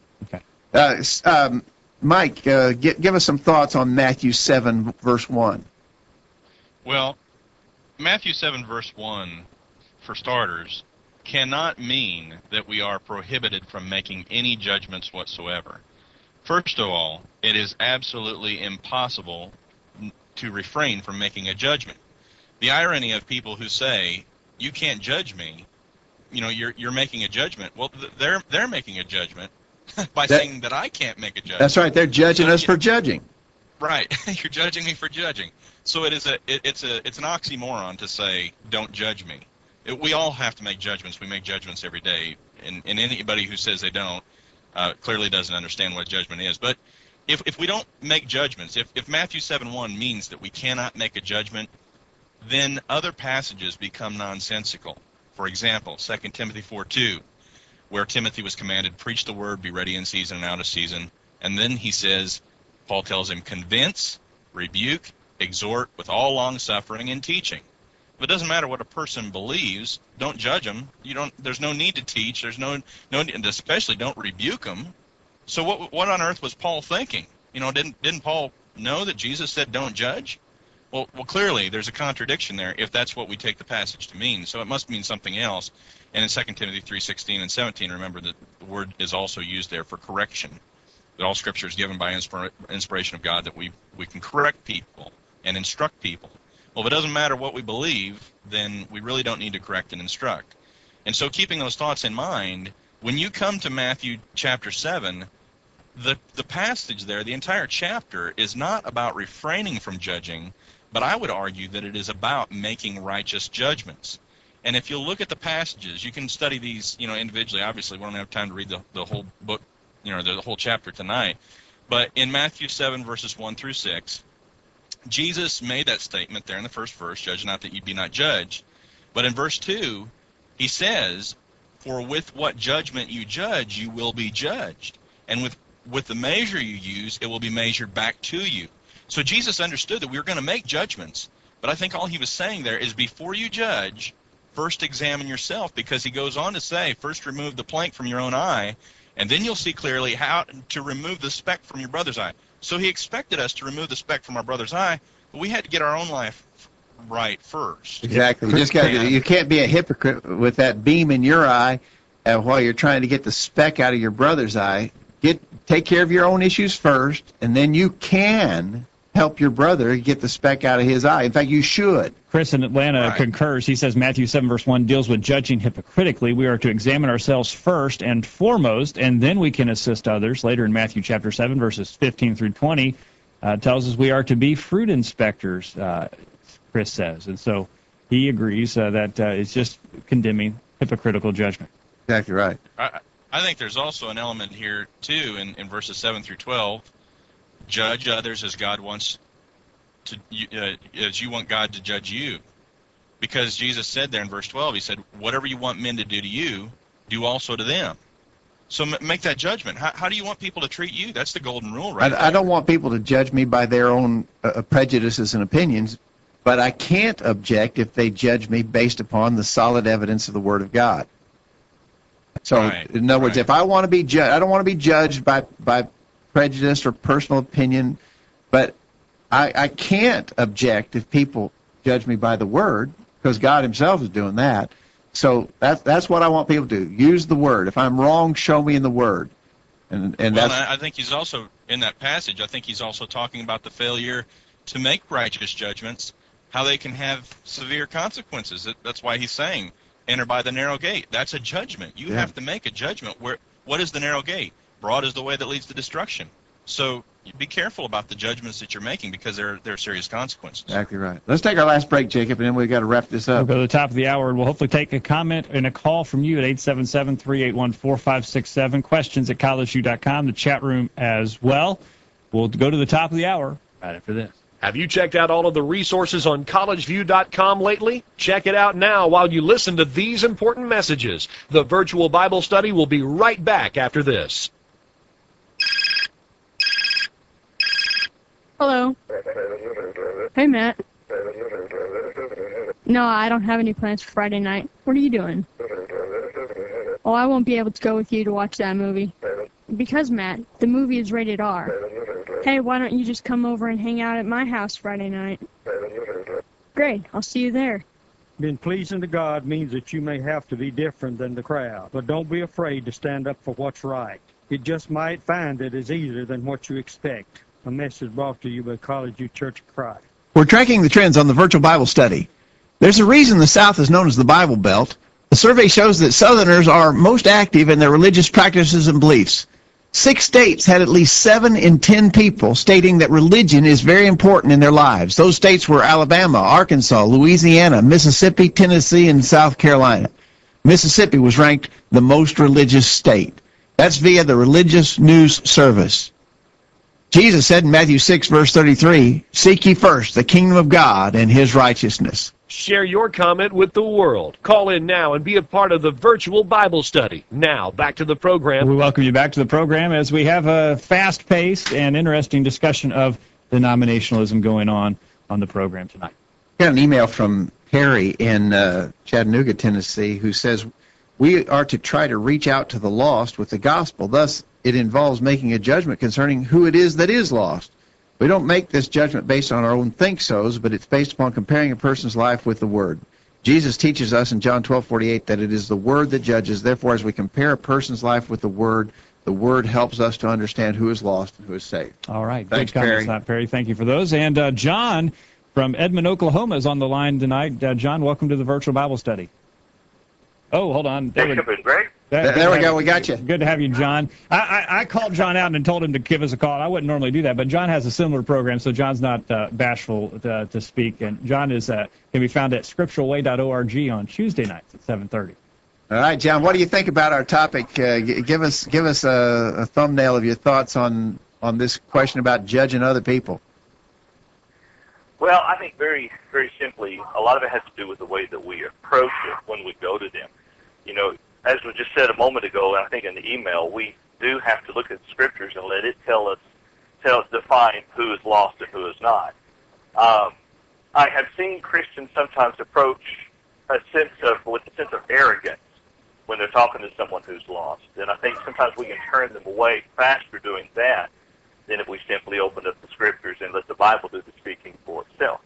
B: Okay.
C: Mike, give us some thoughts on Matthew 7 verse 1.
E: Well, Matthew 7 verse 1, for starters, cannot mean that we are prohibited from making any judgments whatsoever. First of all, it is absolutely impossible to refrain from making a judgment. The irony of people who say, you can't judge me, you're making a judgment. Well, they're making a judgment by saying that I can't make a judgment.
C: That's right. They're judging us for judging.
E: Right. You're judging me for judging. So it's an oxymoron to say, don't judge me. We all have to make judgments. We make judgments every day. And anybody who says they don't clearly doesn't understand what judgment is. But if we don't make judgments, if Matthew 7:1 means that we cannot make a judgment, then other passages become nonsensical. For example, 2 Timothy 4:2, where Timothy was commanded, preach the word, be ready in season and out of season. And then he says, Paul tells him, convince, rebuke, exhort with all long-suffering and teaching. If it doesn't matter what a person believes, don't judge them. There's no need to teach. There's no need, and especially don't rebuke them. So what on earth was Paul thinking? Didn't Paul know that Jesus said don't judge? Well, clearly there's a contradiction there if that's what we take the passage to mean. So it must mean something else. And in 2 Timothy 3:16 and 17, remember that the word is also used there for correction. That all Scripture is given by inspiration of God, that we can correct people and instruct people. Well, if it doesn't matter what we believe, then we really don't need to correct and instruct. And so keeping those thoughts in mind, when you come to Matthew chapter 7, the passage there, the entire chapter, is not about refraining from judging, but I would argue that it is about making righteous judgments. And if you look at the passages, you can study these individually. Obviously, we don't have time to read the whole book, the whole chapter tonight. But in Matthew 7, verses 1 through 6, Jesus made that statement there in the first verse, judge not that ye be not judged. But in verse 2, he says, for with what judgment you judge, you will be judged. And with the measure you use, it will be measured back to you. So Jesus understood that we were going to make judgments. But I think all he was saying there is before you judge, first examine yourself, because he goes on to say, first remove the plank from your own eye, and then you'll see clearly how to remove the speck from your brother's eye. So he expected us to remove the speck from our brother's eye, but we had to get our own life right first.
C: Exactly. You can't be a hypocrite with that beam in your eye while you're trying to get the speck out of your brother's eye. Take care of your own issues first, and then you can help your brother get the speck out of his eye. In fact, you should.
B: Chris in Atlanta concurs. He says Matthew 7 verse 1 deals with judging hypocritically. We are to examine ourselves first and foremost, and then we can assist others. Later in Matthew chapter 7 verses 15 through 20 tells us we are to be fruit inspectors, Chris says. And so he agrees that it's just condemning hypocritical judgment.
C: Exactly right.
E: I think there's also an element here, too, in verses 7 through 12. Judge others as God wants to, as you want God to judge you. Because Jesus said there in verse 12, he said, whatever you want men to do to you, do also to them. So make that judgment. How do you want people to treat you? That's the golden rule, right?
C: I don't want people to judge me by their own prejudices and opinions, but I can't object if they judge me based upon the solid evidence of the Word of God. So, in other words, if I want to be judged, I don't want to be judged by prejudice or personal opinion, but I can't object if people judge me by the Word, because God himself is doing that. So that's what I want people to do. Use the Word. If I'm wrong, show me in the Word. And
E: I think he's also, in that passage, I think he's also talking about the failure to make righteous judgments, how they can have severe consequences. That's why he's saying, enter by the narrow gate. That's a judgment. You have to make a judgment. What is the narrow gate? Broad is the way that leads to destruction. So, be careful about the judgments that you're making, because there are serious consequences.
C: Exactly right. Let's take our last break, Jacob, and then we've got to wrap this up.
B: We'll go to the top of the hour, and we'll hopefully take a comment and a call from you at 877-381-4567. Questions at collegeview.com, the chat room as well. We'll go to the top of the hour right after this.
A: Have you checked out all of the resources on collegeview.com lately? Check it out now while you listen to these important messages. The virtual Bible study will be right back after this.
I: Hello. Hey, Matt. No, I don't have any plans for Friday night. What are you doing? Oh, I won't be able to go with you to watch that movie. Because, Matt, the movie is rated R. Hey, why don't you just come over and hang out at my house Friday night? Great, I'll see you there.
J: Being pleasing to God means that you may have to be different than the crowd, but don't be afraid to stand up for what's right. You just might find it is easier than what you expect. A message brought to you by College View Church of Christ.
C: We're tracking the trends on the virtual Bible study. There's a reason the South is known as the Bible Belt. The survey shows that Southerners are most active in their religious practices and beliefs. 6 states had at least 7 in 10 people stating that religion is very important in their lives. Those states were Alabama, Arkansas, Louisiana, Mississippi, Tennessee, and South Carolina. Mississippi was ranked the most religious state. That's via the Religious News Service. Jesus said in Matthew 6, verse 33, "Seek ye first the kingdom of God and his righteousness."
A: Share your comment with the world. Call in now and be a part of the virtual Bible study. Now, back to the program.
B: We welcome you back to the program as we have a fast-paced and interesting discussion of denominationalism going on the program tonight.
C: Got an email from Perry in Chattanooga, Tennessee, who says, "We are to try to reach out to the lost with the gospel. Thus, it involves making a judgment concerning who it is that is lost. We don't make this judgment based on our own think-sos, but it's based upon comparing a person's life with the Word. Jesus teaches us in John 12:48 that it is the Word that judges. Therefore, as we compare a person's life with the Word helps us to understand who is lost and who is saved."
B: All right.
C: Thanks,
B: Good comments,
C: Perry.
B: Perry. Thank you for those. And John from Edmond, Oklahoma is on the line tonight. John, welcome to the virtual Bible study. Oh, hold on.
K: Jacob and Greg?
C: There we go. We got you.
B: Good to have you, John. I called John out and told him to give us a call. I wouldn't normally do that, but John has a similar program, so John's not bashful to speak. And John can be found at scripturalway.org on Tuesday nights at 7:30.
C: All right, John, what do you think about our topic? Give us a thumbnail of your thoughts on this question about judging other people.
K: Well, I think very, very simply, a lot of it has to do with the way that we approach it when we go to them. You know, as we just said a moment ago, and I think in the email, we do have to look at the scriptures and let it define who is lost and who is not. I have seen Christians sometimes approach with a sense of arrogance when they're talking to someone who's lost, and I think sometimes we can turn them away faster doing that than if we simply open up the scriptures and let the Bible do the speaking for itself.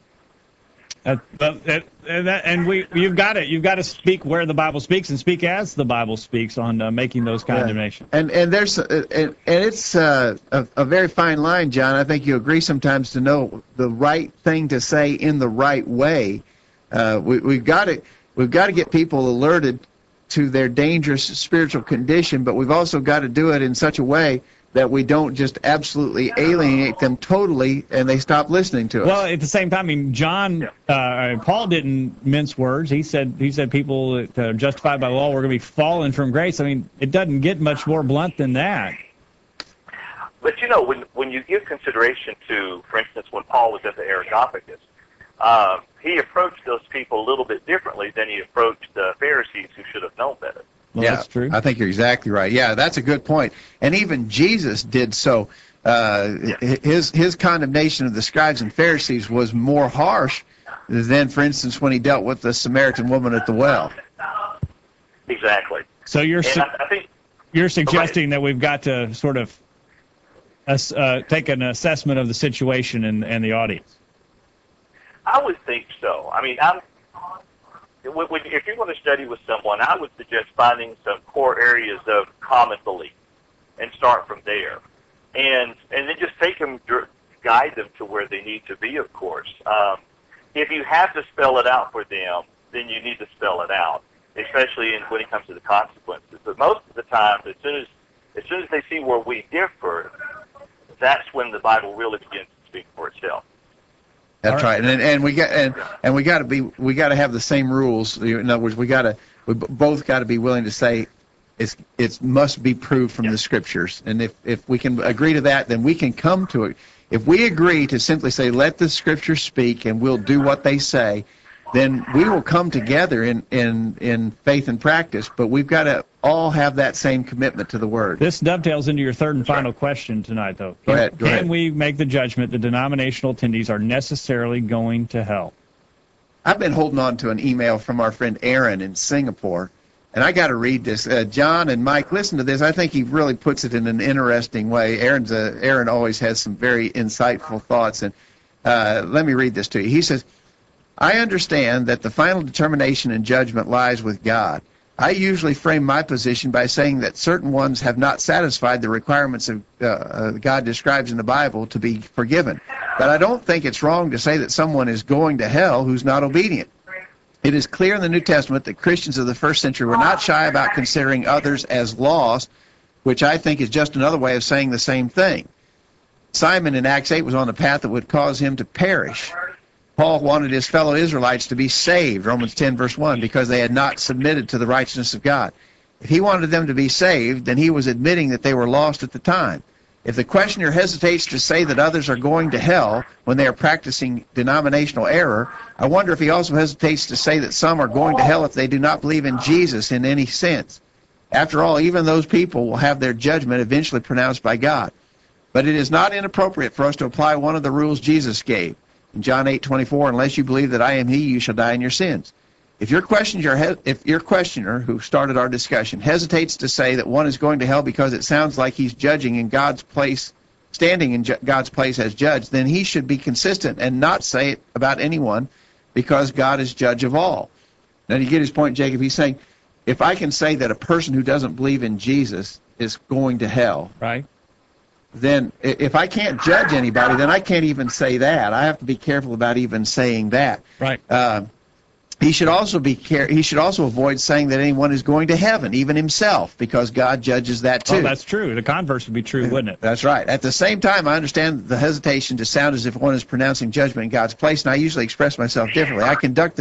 B: You've got it. You've got to speak where the Bible speaks and speak as the Bible speaks on making those condemnations.
C: And it's a very fine line, John. I think you agree sometimes to know the right thing to say in the right way. We've got to get people alerted to their dangerous spiritual condition, but we've also got to do it in such a way that we don't just absolutely alienate them totally and they stop listening to us.
B: Well, at the same time, I mean, Paul didn't mince words. He said people that are justified by law were going to be fallen from grace. I mean, it doesn't get much more blunt than that.
K: But, you know, when you give consideration to, for instance, when Paul was at the Areopagus, he approached those people a little bit differently than he approached the Pharisees who should have known better.
B: Well,
C: yeah,
B: that's true.
C: I think you're exactly right. Yeah, that's a good point. And even Jesus did so. His condemnation of the scribes and Pharisees was more harsh than, for instance, when he dealt with the Samaritan woman at the well.
K: Exactly.
B: So you're
K: I think,
B: suggesting that we've got to sort of take an assessment of the situation and the audience.
K: I would think so. I mean, if you're going to study with someone, I would suggest finding some core areas of common belief and start from there. And then just guide them to where they need to be, of course. If you have to spell it out for them, then you need to spell it out, especially when it comes to the consequences. But most of the time, as soon as they see where we differ, that's when the Bible really begins to speak for itself.
C: That's right, and we got to have the same rules. In other words, we both got to be willing to say it must be proved from the Scriptures, and if we can agree to that, then we can come to it. If we agree to simply say, let the Scriptures speak, and we'll do what they say, then we will come together in faith and practice, but we've got to all have that same commitment to the Word.
B: This dovetails into your third and final question tonight, though.
C: Go ahead.
B: Can we make the judgment that denominational attendees are necessarily going to hell?
C: I've been holding on to an email from our friend Aaron in Singapore, and I got to read this. John and Mike, listen to this. I think he really puts it in an interesting way. Aaron always has some very insightful thoughts, and let me read this to you. He says, I understand that the final determination and judgment lies with God. I usually frame my position by saying that certain ones have not satisfied the requirements of God describes in the Bible to be forgiven. But I don't think it's wrong to say that someone is going to hell who's not obedient. It is clear in the New Testament that Christians of the first century were not shy about considering others as lost, which I think is just another way of saying the same thing. Simon in Acts 8 was on the path that would cause him to perish. Paul wanted his fellow Israelites to be saved, Romans 10, verse 1, because they had not submitted to the righteousness of God. If he wanted them to be saved, then he was admitting that they were lost at the time. If the questioner hesitates to say that others are going to hell when they are practicing denominational error, I wonder if he also hesitates to say that some are going to hell if they do not believe in Jesus in any sense. After all, even those people will have their judgment eventually pronounced by God. But it is not inappropriate for us to apply one of the rules Jesus gave. In John 8:24, unless you believe that I am he, you shall die in your sins. If your questioner who started our discussion hesitates to say that one is going to hell because it sounds like he's judging in God's place, standing in God's place as judge, then he should be consistent and not say it about anyone because God is judge of all. Now, you get his point, Jacob. He's saying, if I can say that a person who doesn't believe in Jesus is going to hell,
B: right?
C: Then if I can't judge anybody, then I can't even say that. I have to be careful about even saying that.
B: Right.
C: He should also avoid saying that anyone is going to heaven, even himself, because God judges that too.
B: Oh, that's true. The converse would be true, wouldn't it?
C: That's right. At the same time, I understand the hesitation to sound as if one is pronouncing judgment in God's place, and I usually express myself differently. I conducted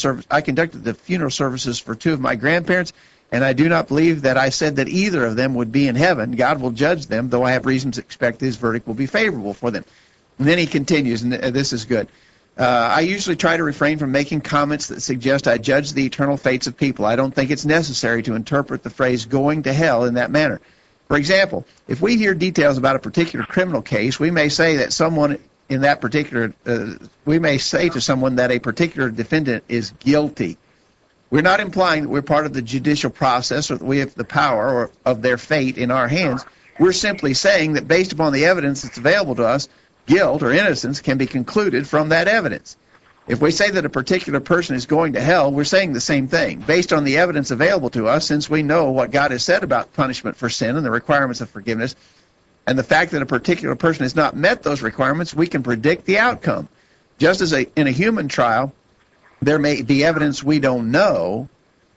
C: the funeral services for two of my grandparents, and I do not believe that I said that either of them would be in heaven. God will judge them, though I have reason to expect his verdict will be favorable for them. And then he continues, and this is good. I usually try to refrain from making comments that suggest I judge the eternal fates of people. I don't think it's necessary to interpret the phrase going to hell in that manner. For example, if we hear details about a particular criminal case, we may say that someone in that particular, we may say to someone that a particular defendant is guilty. We're not implying that we're part of the judicial process or that we have the power of their fate in our hands. We're simply saying that based upon the evidence that's available to us, guilt or innocence can be concluded from that evidence. If we say that a particular person is going to hell, we're saying the same thing. Based on the evidence available to us, since we know what God has said about punishment for sin and the requirements of forgiveness, and the fact that a particular person has not met those requirements, we can predict the outcome. Just as in a human trial, there may be evidence we don't know,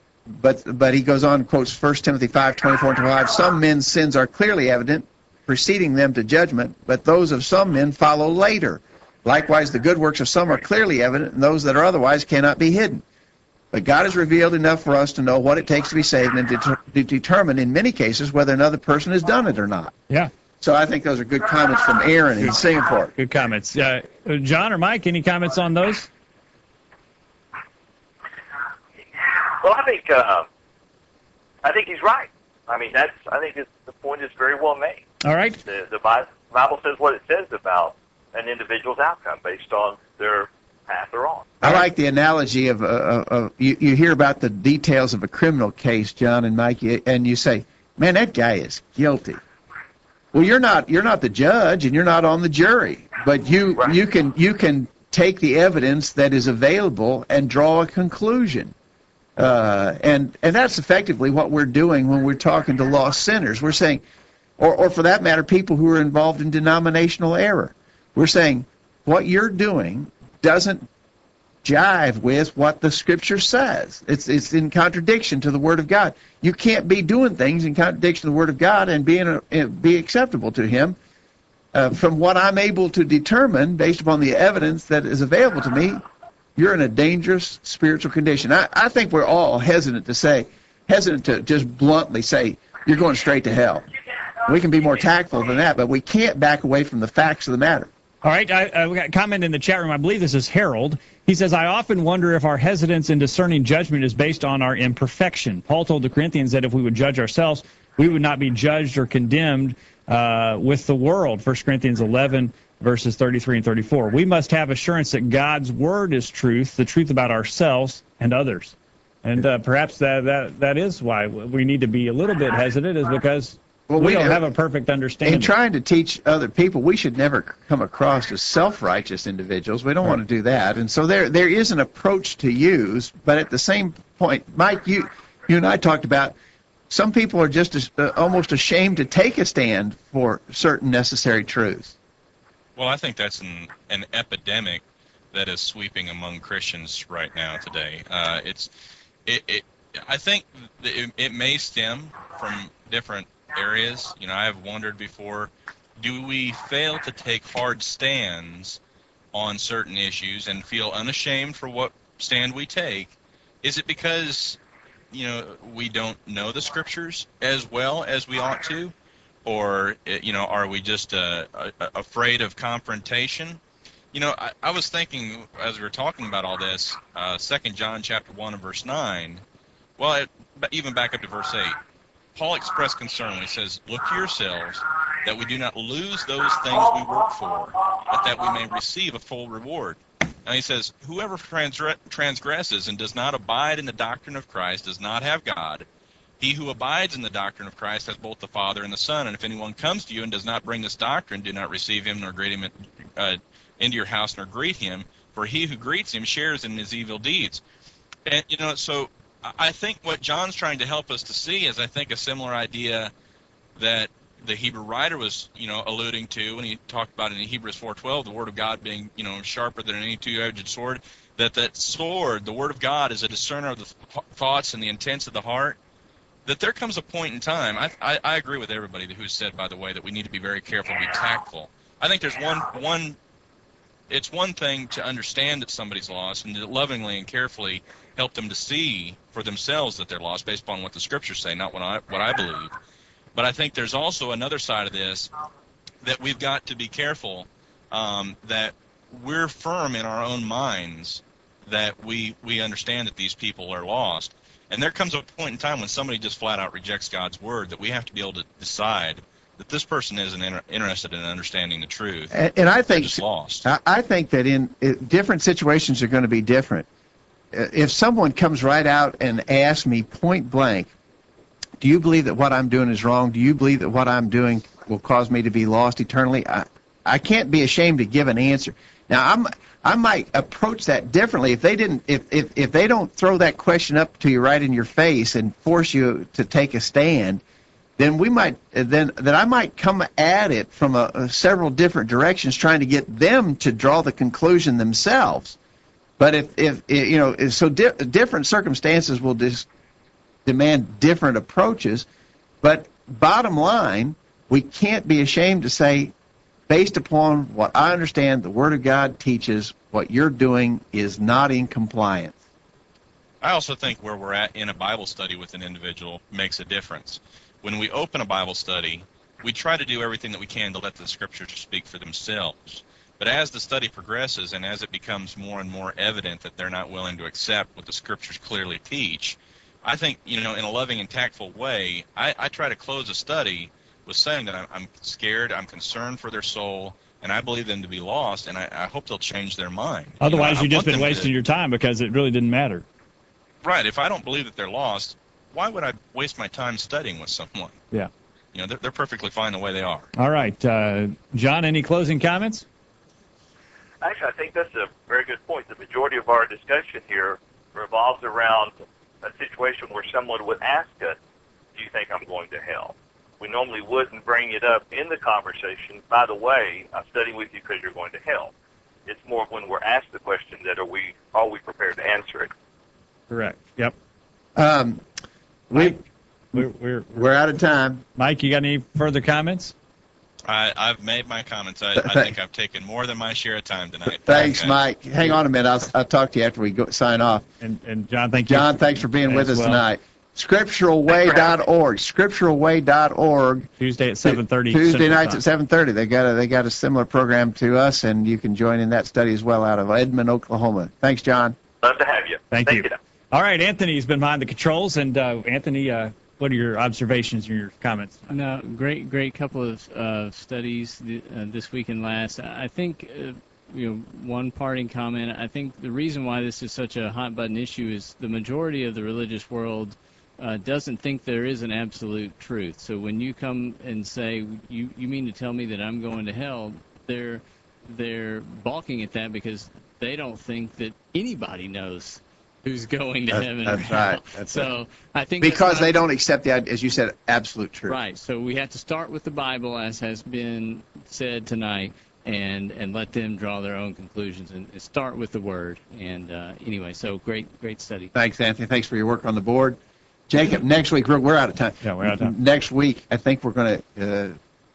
C: but he goes on and quotes 1 Timothy 5:24-25. Some men's sins are clearly evident, preceding them to judgment, but those of some men follow later. Likewise, the good works of some are clearly evident, and those that are otherwise cannot be hidden. But God has revealed enough for us to know what it takes to be saved and to determine, in many cases, whether another person has done it or not.
B: Yeah.
C: So I think those are good comments from Aaron in Singapore.
B: Good comments. John or Mike, any comments on those?
K: Well, I think he's right. I mean, I think the point is very well made.
B: All right.
K: The Bible says what it says about an individual's outcome based on their path they're on.
C: I like the analogy of you hear about the details of a criminal case, John and Mike, and you say, "Man, that guy is guilty." Well, you're not the judge, and you're not on the jury, but you can take the evidence that is available and draw a conclusion. And that's effectively what we're doing when we're talking to lost sinners. We're saying, or for that matter, people who are involved in denominational error. We're saying what you're doing doesn't jive with what the Scripture says. It's in contradiction to the Word of God. You can't be doing things in contradiction to the Word of God and be acceptable to Him. from what I'm able to determine based upon the evidence that is available to me, you're in a dangerous spiritual condition. I think we're all hesitant to just bluntly say, you're going straight to hell. We can be more tactful than that, but we can't back away from the facts of the matter.
B: All right, we got a comment in the chat room. I believe this is Harold. He says, I often wonder if our hesitance in discerning judgment is based on our imperfection. Paul told the Corinthians that if we would judge ourselves, we would not be judged or condemned with the world. 1 Corinthians 11, verses 33 and 34. We must have assurance that God's word is truth, the truth about ourselves and others. And perhaps that is why we need to be a little bit hesitant, is because we don't have a perfect understanding.
C: In trying to teach other people, we should never come across as self-righteous individuals. We don't want to do that. And so there is an approach to use, but at the same point, Mike, you and I talked about some people are just almost ashamed to take a stand for certain necessary truths.
E: Well, I think that's an epidemic that is sweeping among Christians right now today. I think it may stem from different areas. You know, I have wondered before, do we fail to take hard stands on certain issues and feel unashamed for what stand we take? Is it because, you know, we don't know the scriptures as well as we ought to? Or, you know, are we just afraid of confrontation? You know, I was thinking as we were talking about all this, 2 John chapter 1 and verse 9, well, even back up to verse 8, Paul expressed concern when he says, look to yourselves that we do not lose those things we work for, but that we may receive a full reward. And he says, whoever transgresses and does not abide in the doctrine of Christ does not have God. He who abides in the doctrine of Christ has both the Father and the Son. And if anyone comes to you and does not bring this doctrine, do not receive him nor greet him into your house nor greet him, for he who greets him shares in his evil deeds. And, you know, so I think what John's trying to help us to see is, I think, a similar idea that the Hebrew writer was, you know, alluding to when he talked about in Hebrews 4:12, the word of God being, you know, sharper than any two-edged sword, that sword, the word of God, is a discerner of the thoughts and the intents of the heart. That there comes a point in time, I agree with everybody who's said, by the way, that we need to be very careful and be tactful. I think there's it's one thing to understand that somebody's lost and to lovingly and carefully help them to see for themselves that they're lost based upon what the scriptures say, not what I believe. But I think there's also another side of this, that we've got to be careful that we're firm in our own minds that we understand that these people are lost. And there comes a point in time when somebody just flat out rejects God's word that we have to be able to decide that this person isn't interested in understanding the truth.
C: And I think
E: they're just lost.
C: I think that in different situations are going to be different. If someone comes right out and asks me point blank, do you believe that what I'm doing is wrong? Do you believe that what I'm doing will cause me to be lost eternally? I can't be ashamed to give an answer. Now, I might approach that differently if they didn't. If they don't throw that question up to you right in your face and force you to take a stand, then I might come at it from several different directions, trying to get them to draw the conclusion themselves. But if you know, different circumstances will demand different approaches. But bottom line, we can't be ashamed to say, based upon what I understand, the Word of God teaches, what you're doing is not in compliance.
E: I also think where we're at in a Bible study with an individual makes a difference. When we open a Bible study, we try to do everything that we can to let the Scriptures speak for themselves. But as the study progresses and as it becomes more and more evident that they're not willing to accept what the Scriptures clearly teach, I think, you know, in a loving and tactful way, I try to close a study with saying that I'm scared, I'm concerned for their soul, and I believe them to be lost, and I hope they'll change their mind.
B: Otherwise, you've just been wasting your time because it really didn't matter.
E: Right. If I don't believe that they're lost, why would I waste my time studying with someone?
B: Yeah.
E: You know, they're perfectly fine the way they are.
B: All right. John, any closing comments?
K: Actually, I think that's a very good point. The majority of our discussion here revolves around a situation where someone would ask us, do you think I'm going to hell? We normally wouldn't bring it up in the conversation. By the way, I'm studying with you because you're going to hell. It's more when we're asked the question that are we prepared to answer it?
B: Correct. Yep.
C: We're out of time.
B: Mike, you got any further comments?
E: I've made my comments. I think I've taken more than my share of time tonight.
C: Thanks, Mike. Hang on a minute. I'll talk to you after we sign off.
B: And John, thank you.
C: John, thanks for being with us tonight. ScripturalWay.org. ScripturalWay.org.
B: Tuesday at 7:30.
C: Tuesday nights at 7:30. They got a similar program to us, and you can join in that study as well out of Edmond, Oklahoma. Thanks, John.
K: Love to have you.
B: Thank you. All right, Anthony's been behind the controls, and Anthony, what are your observations and your comments?
D: No, great couple of studies this week and last. I think, one parting comment. I think the reason why this is such a hot button issue is the majority of the religious world doesn't think there is an absolute truth. So when you come and say, you mean to tell me that I'm going to hell, they're balking at that because they don't think that anybody knows who's going to heaven.
C: That's right.
D: So I think
C: because they don't accept the, as you said, absolute truth.
D: Right. So we have to start with the Bible, as has been said tonight, and let them draw their own conclusions and start with the Word. And anyway, so great study.
C: Thanks, Anthony. Thanks for your work on the board. Jacob, next week, we're out of time.
B: Yeah, we're out of time.
C: Next week, I think we're going to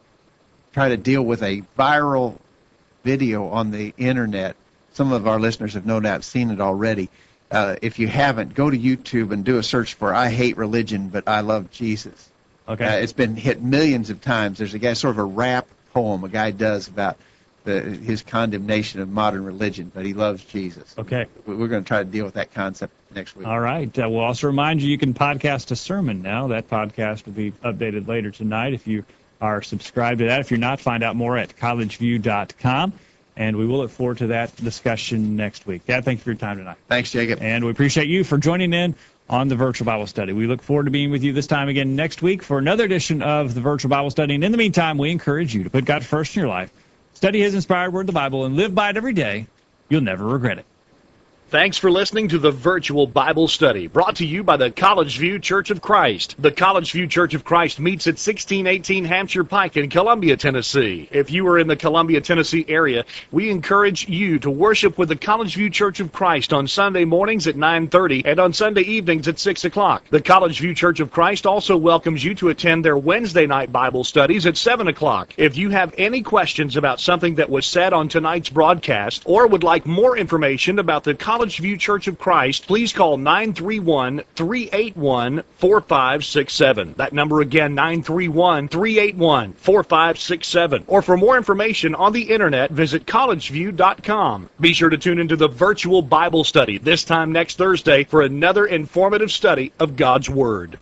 C: try to deal with a viral video on the internet. Some of our listeners have no doubt seen it already. If you haven't, go to YouTube and do a search for "I hate religion, but I love Jesus."
B: Okay.
C: It's been hit millions of times. There's a guy, sort of a rap poem a guy does about his condemnation of modern religion, but he loves Jesus.
B: Okay.
C: We're going to try to deal with that concept next week.
B: All right. We'll also remind you can podcast a sermon now. That podcast will be updated later tonight if you are subscribed to that. If you're not, find out more at collegeview.com. And we will look forward to that discussion next week. Dad, thanks for your time tonight.
C: Thanks, Jacob.
B: And we appreciate you for joining in on the Virtual Bible Study. We look forward to being with you this time again next week for another edition of the Virtual Bible Study. And in the meantime, we encourage you to put God first in your life, study His inspired word, the Bible, and live by it every day. You'll never regret it.
A: Thanks for listening to the Virtual Bible Study, brought to you by the College View Church of Christ. The College View Church of Christ meets at 1618 Hampshire Pike in Columbia, Tennessee. If you are in the Columbia, Tennessee area, we encourage you to worship with the College View Church of Christ on Sunday mornings at 9:30 and on Sunday evenings at 6 o'clock. The College View Church of Christ also welcomes you to attend their Wednesday night Bible studies at 7 o'clock. If you have any questions about something that was said on tonight's broadcast or would like more information about the College View Church of Christ, please call 931-381-4567. That number again, 931-381-4567. Or for more information on the internet, visit collegeview.com. Be sure to tune into the Virtual Bible Study this time next Thursday for another informative study of God's Word.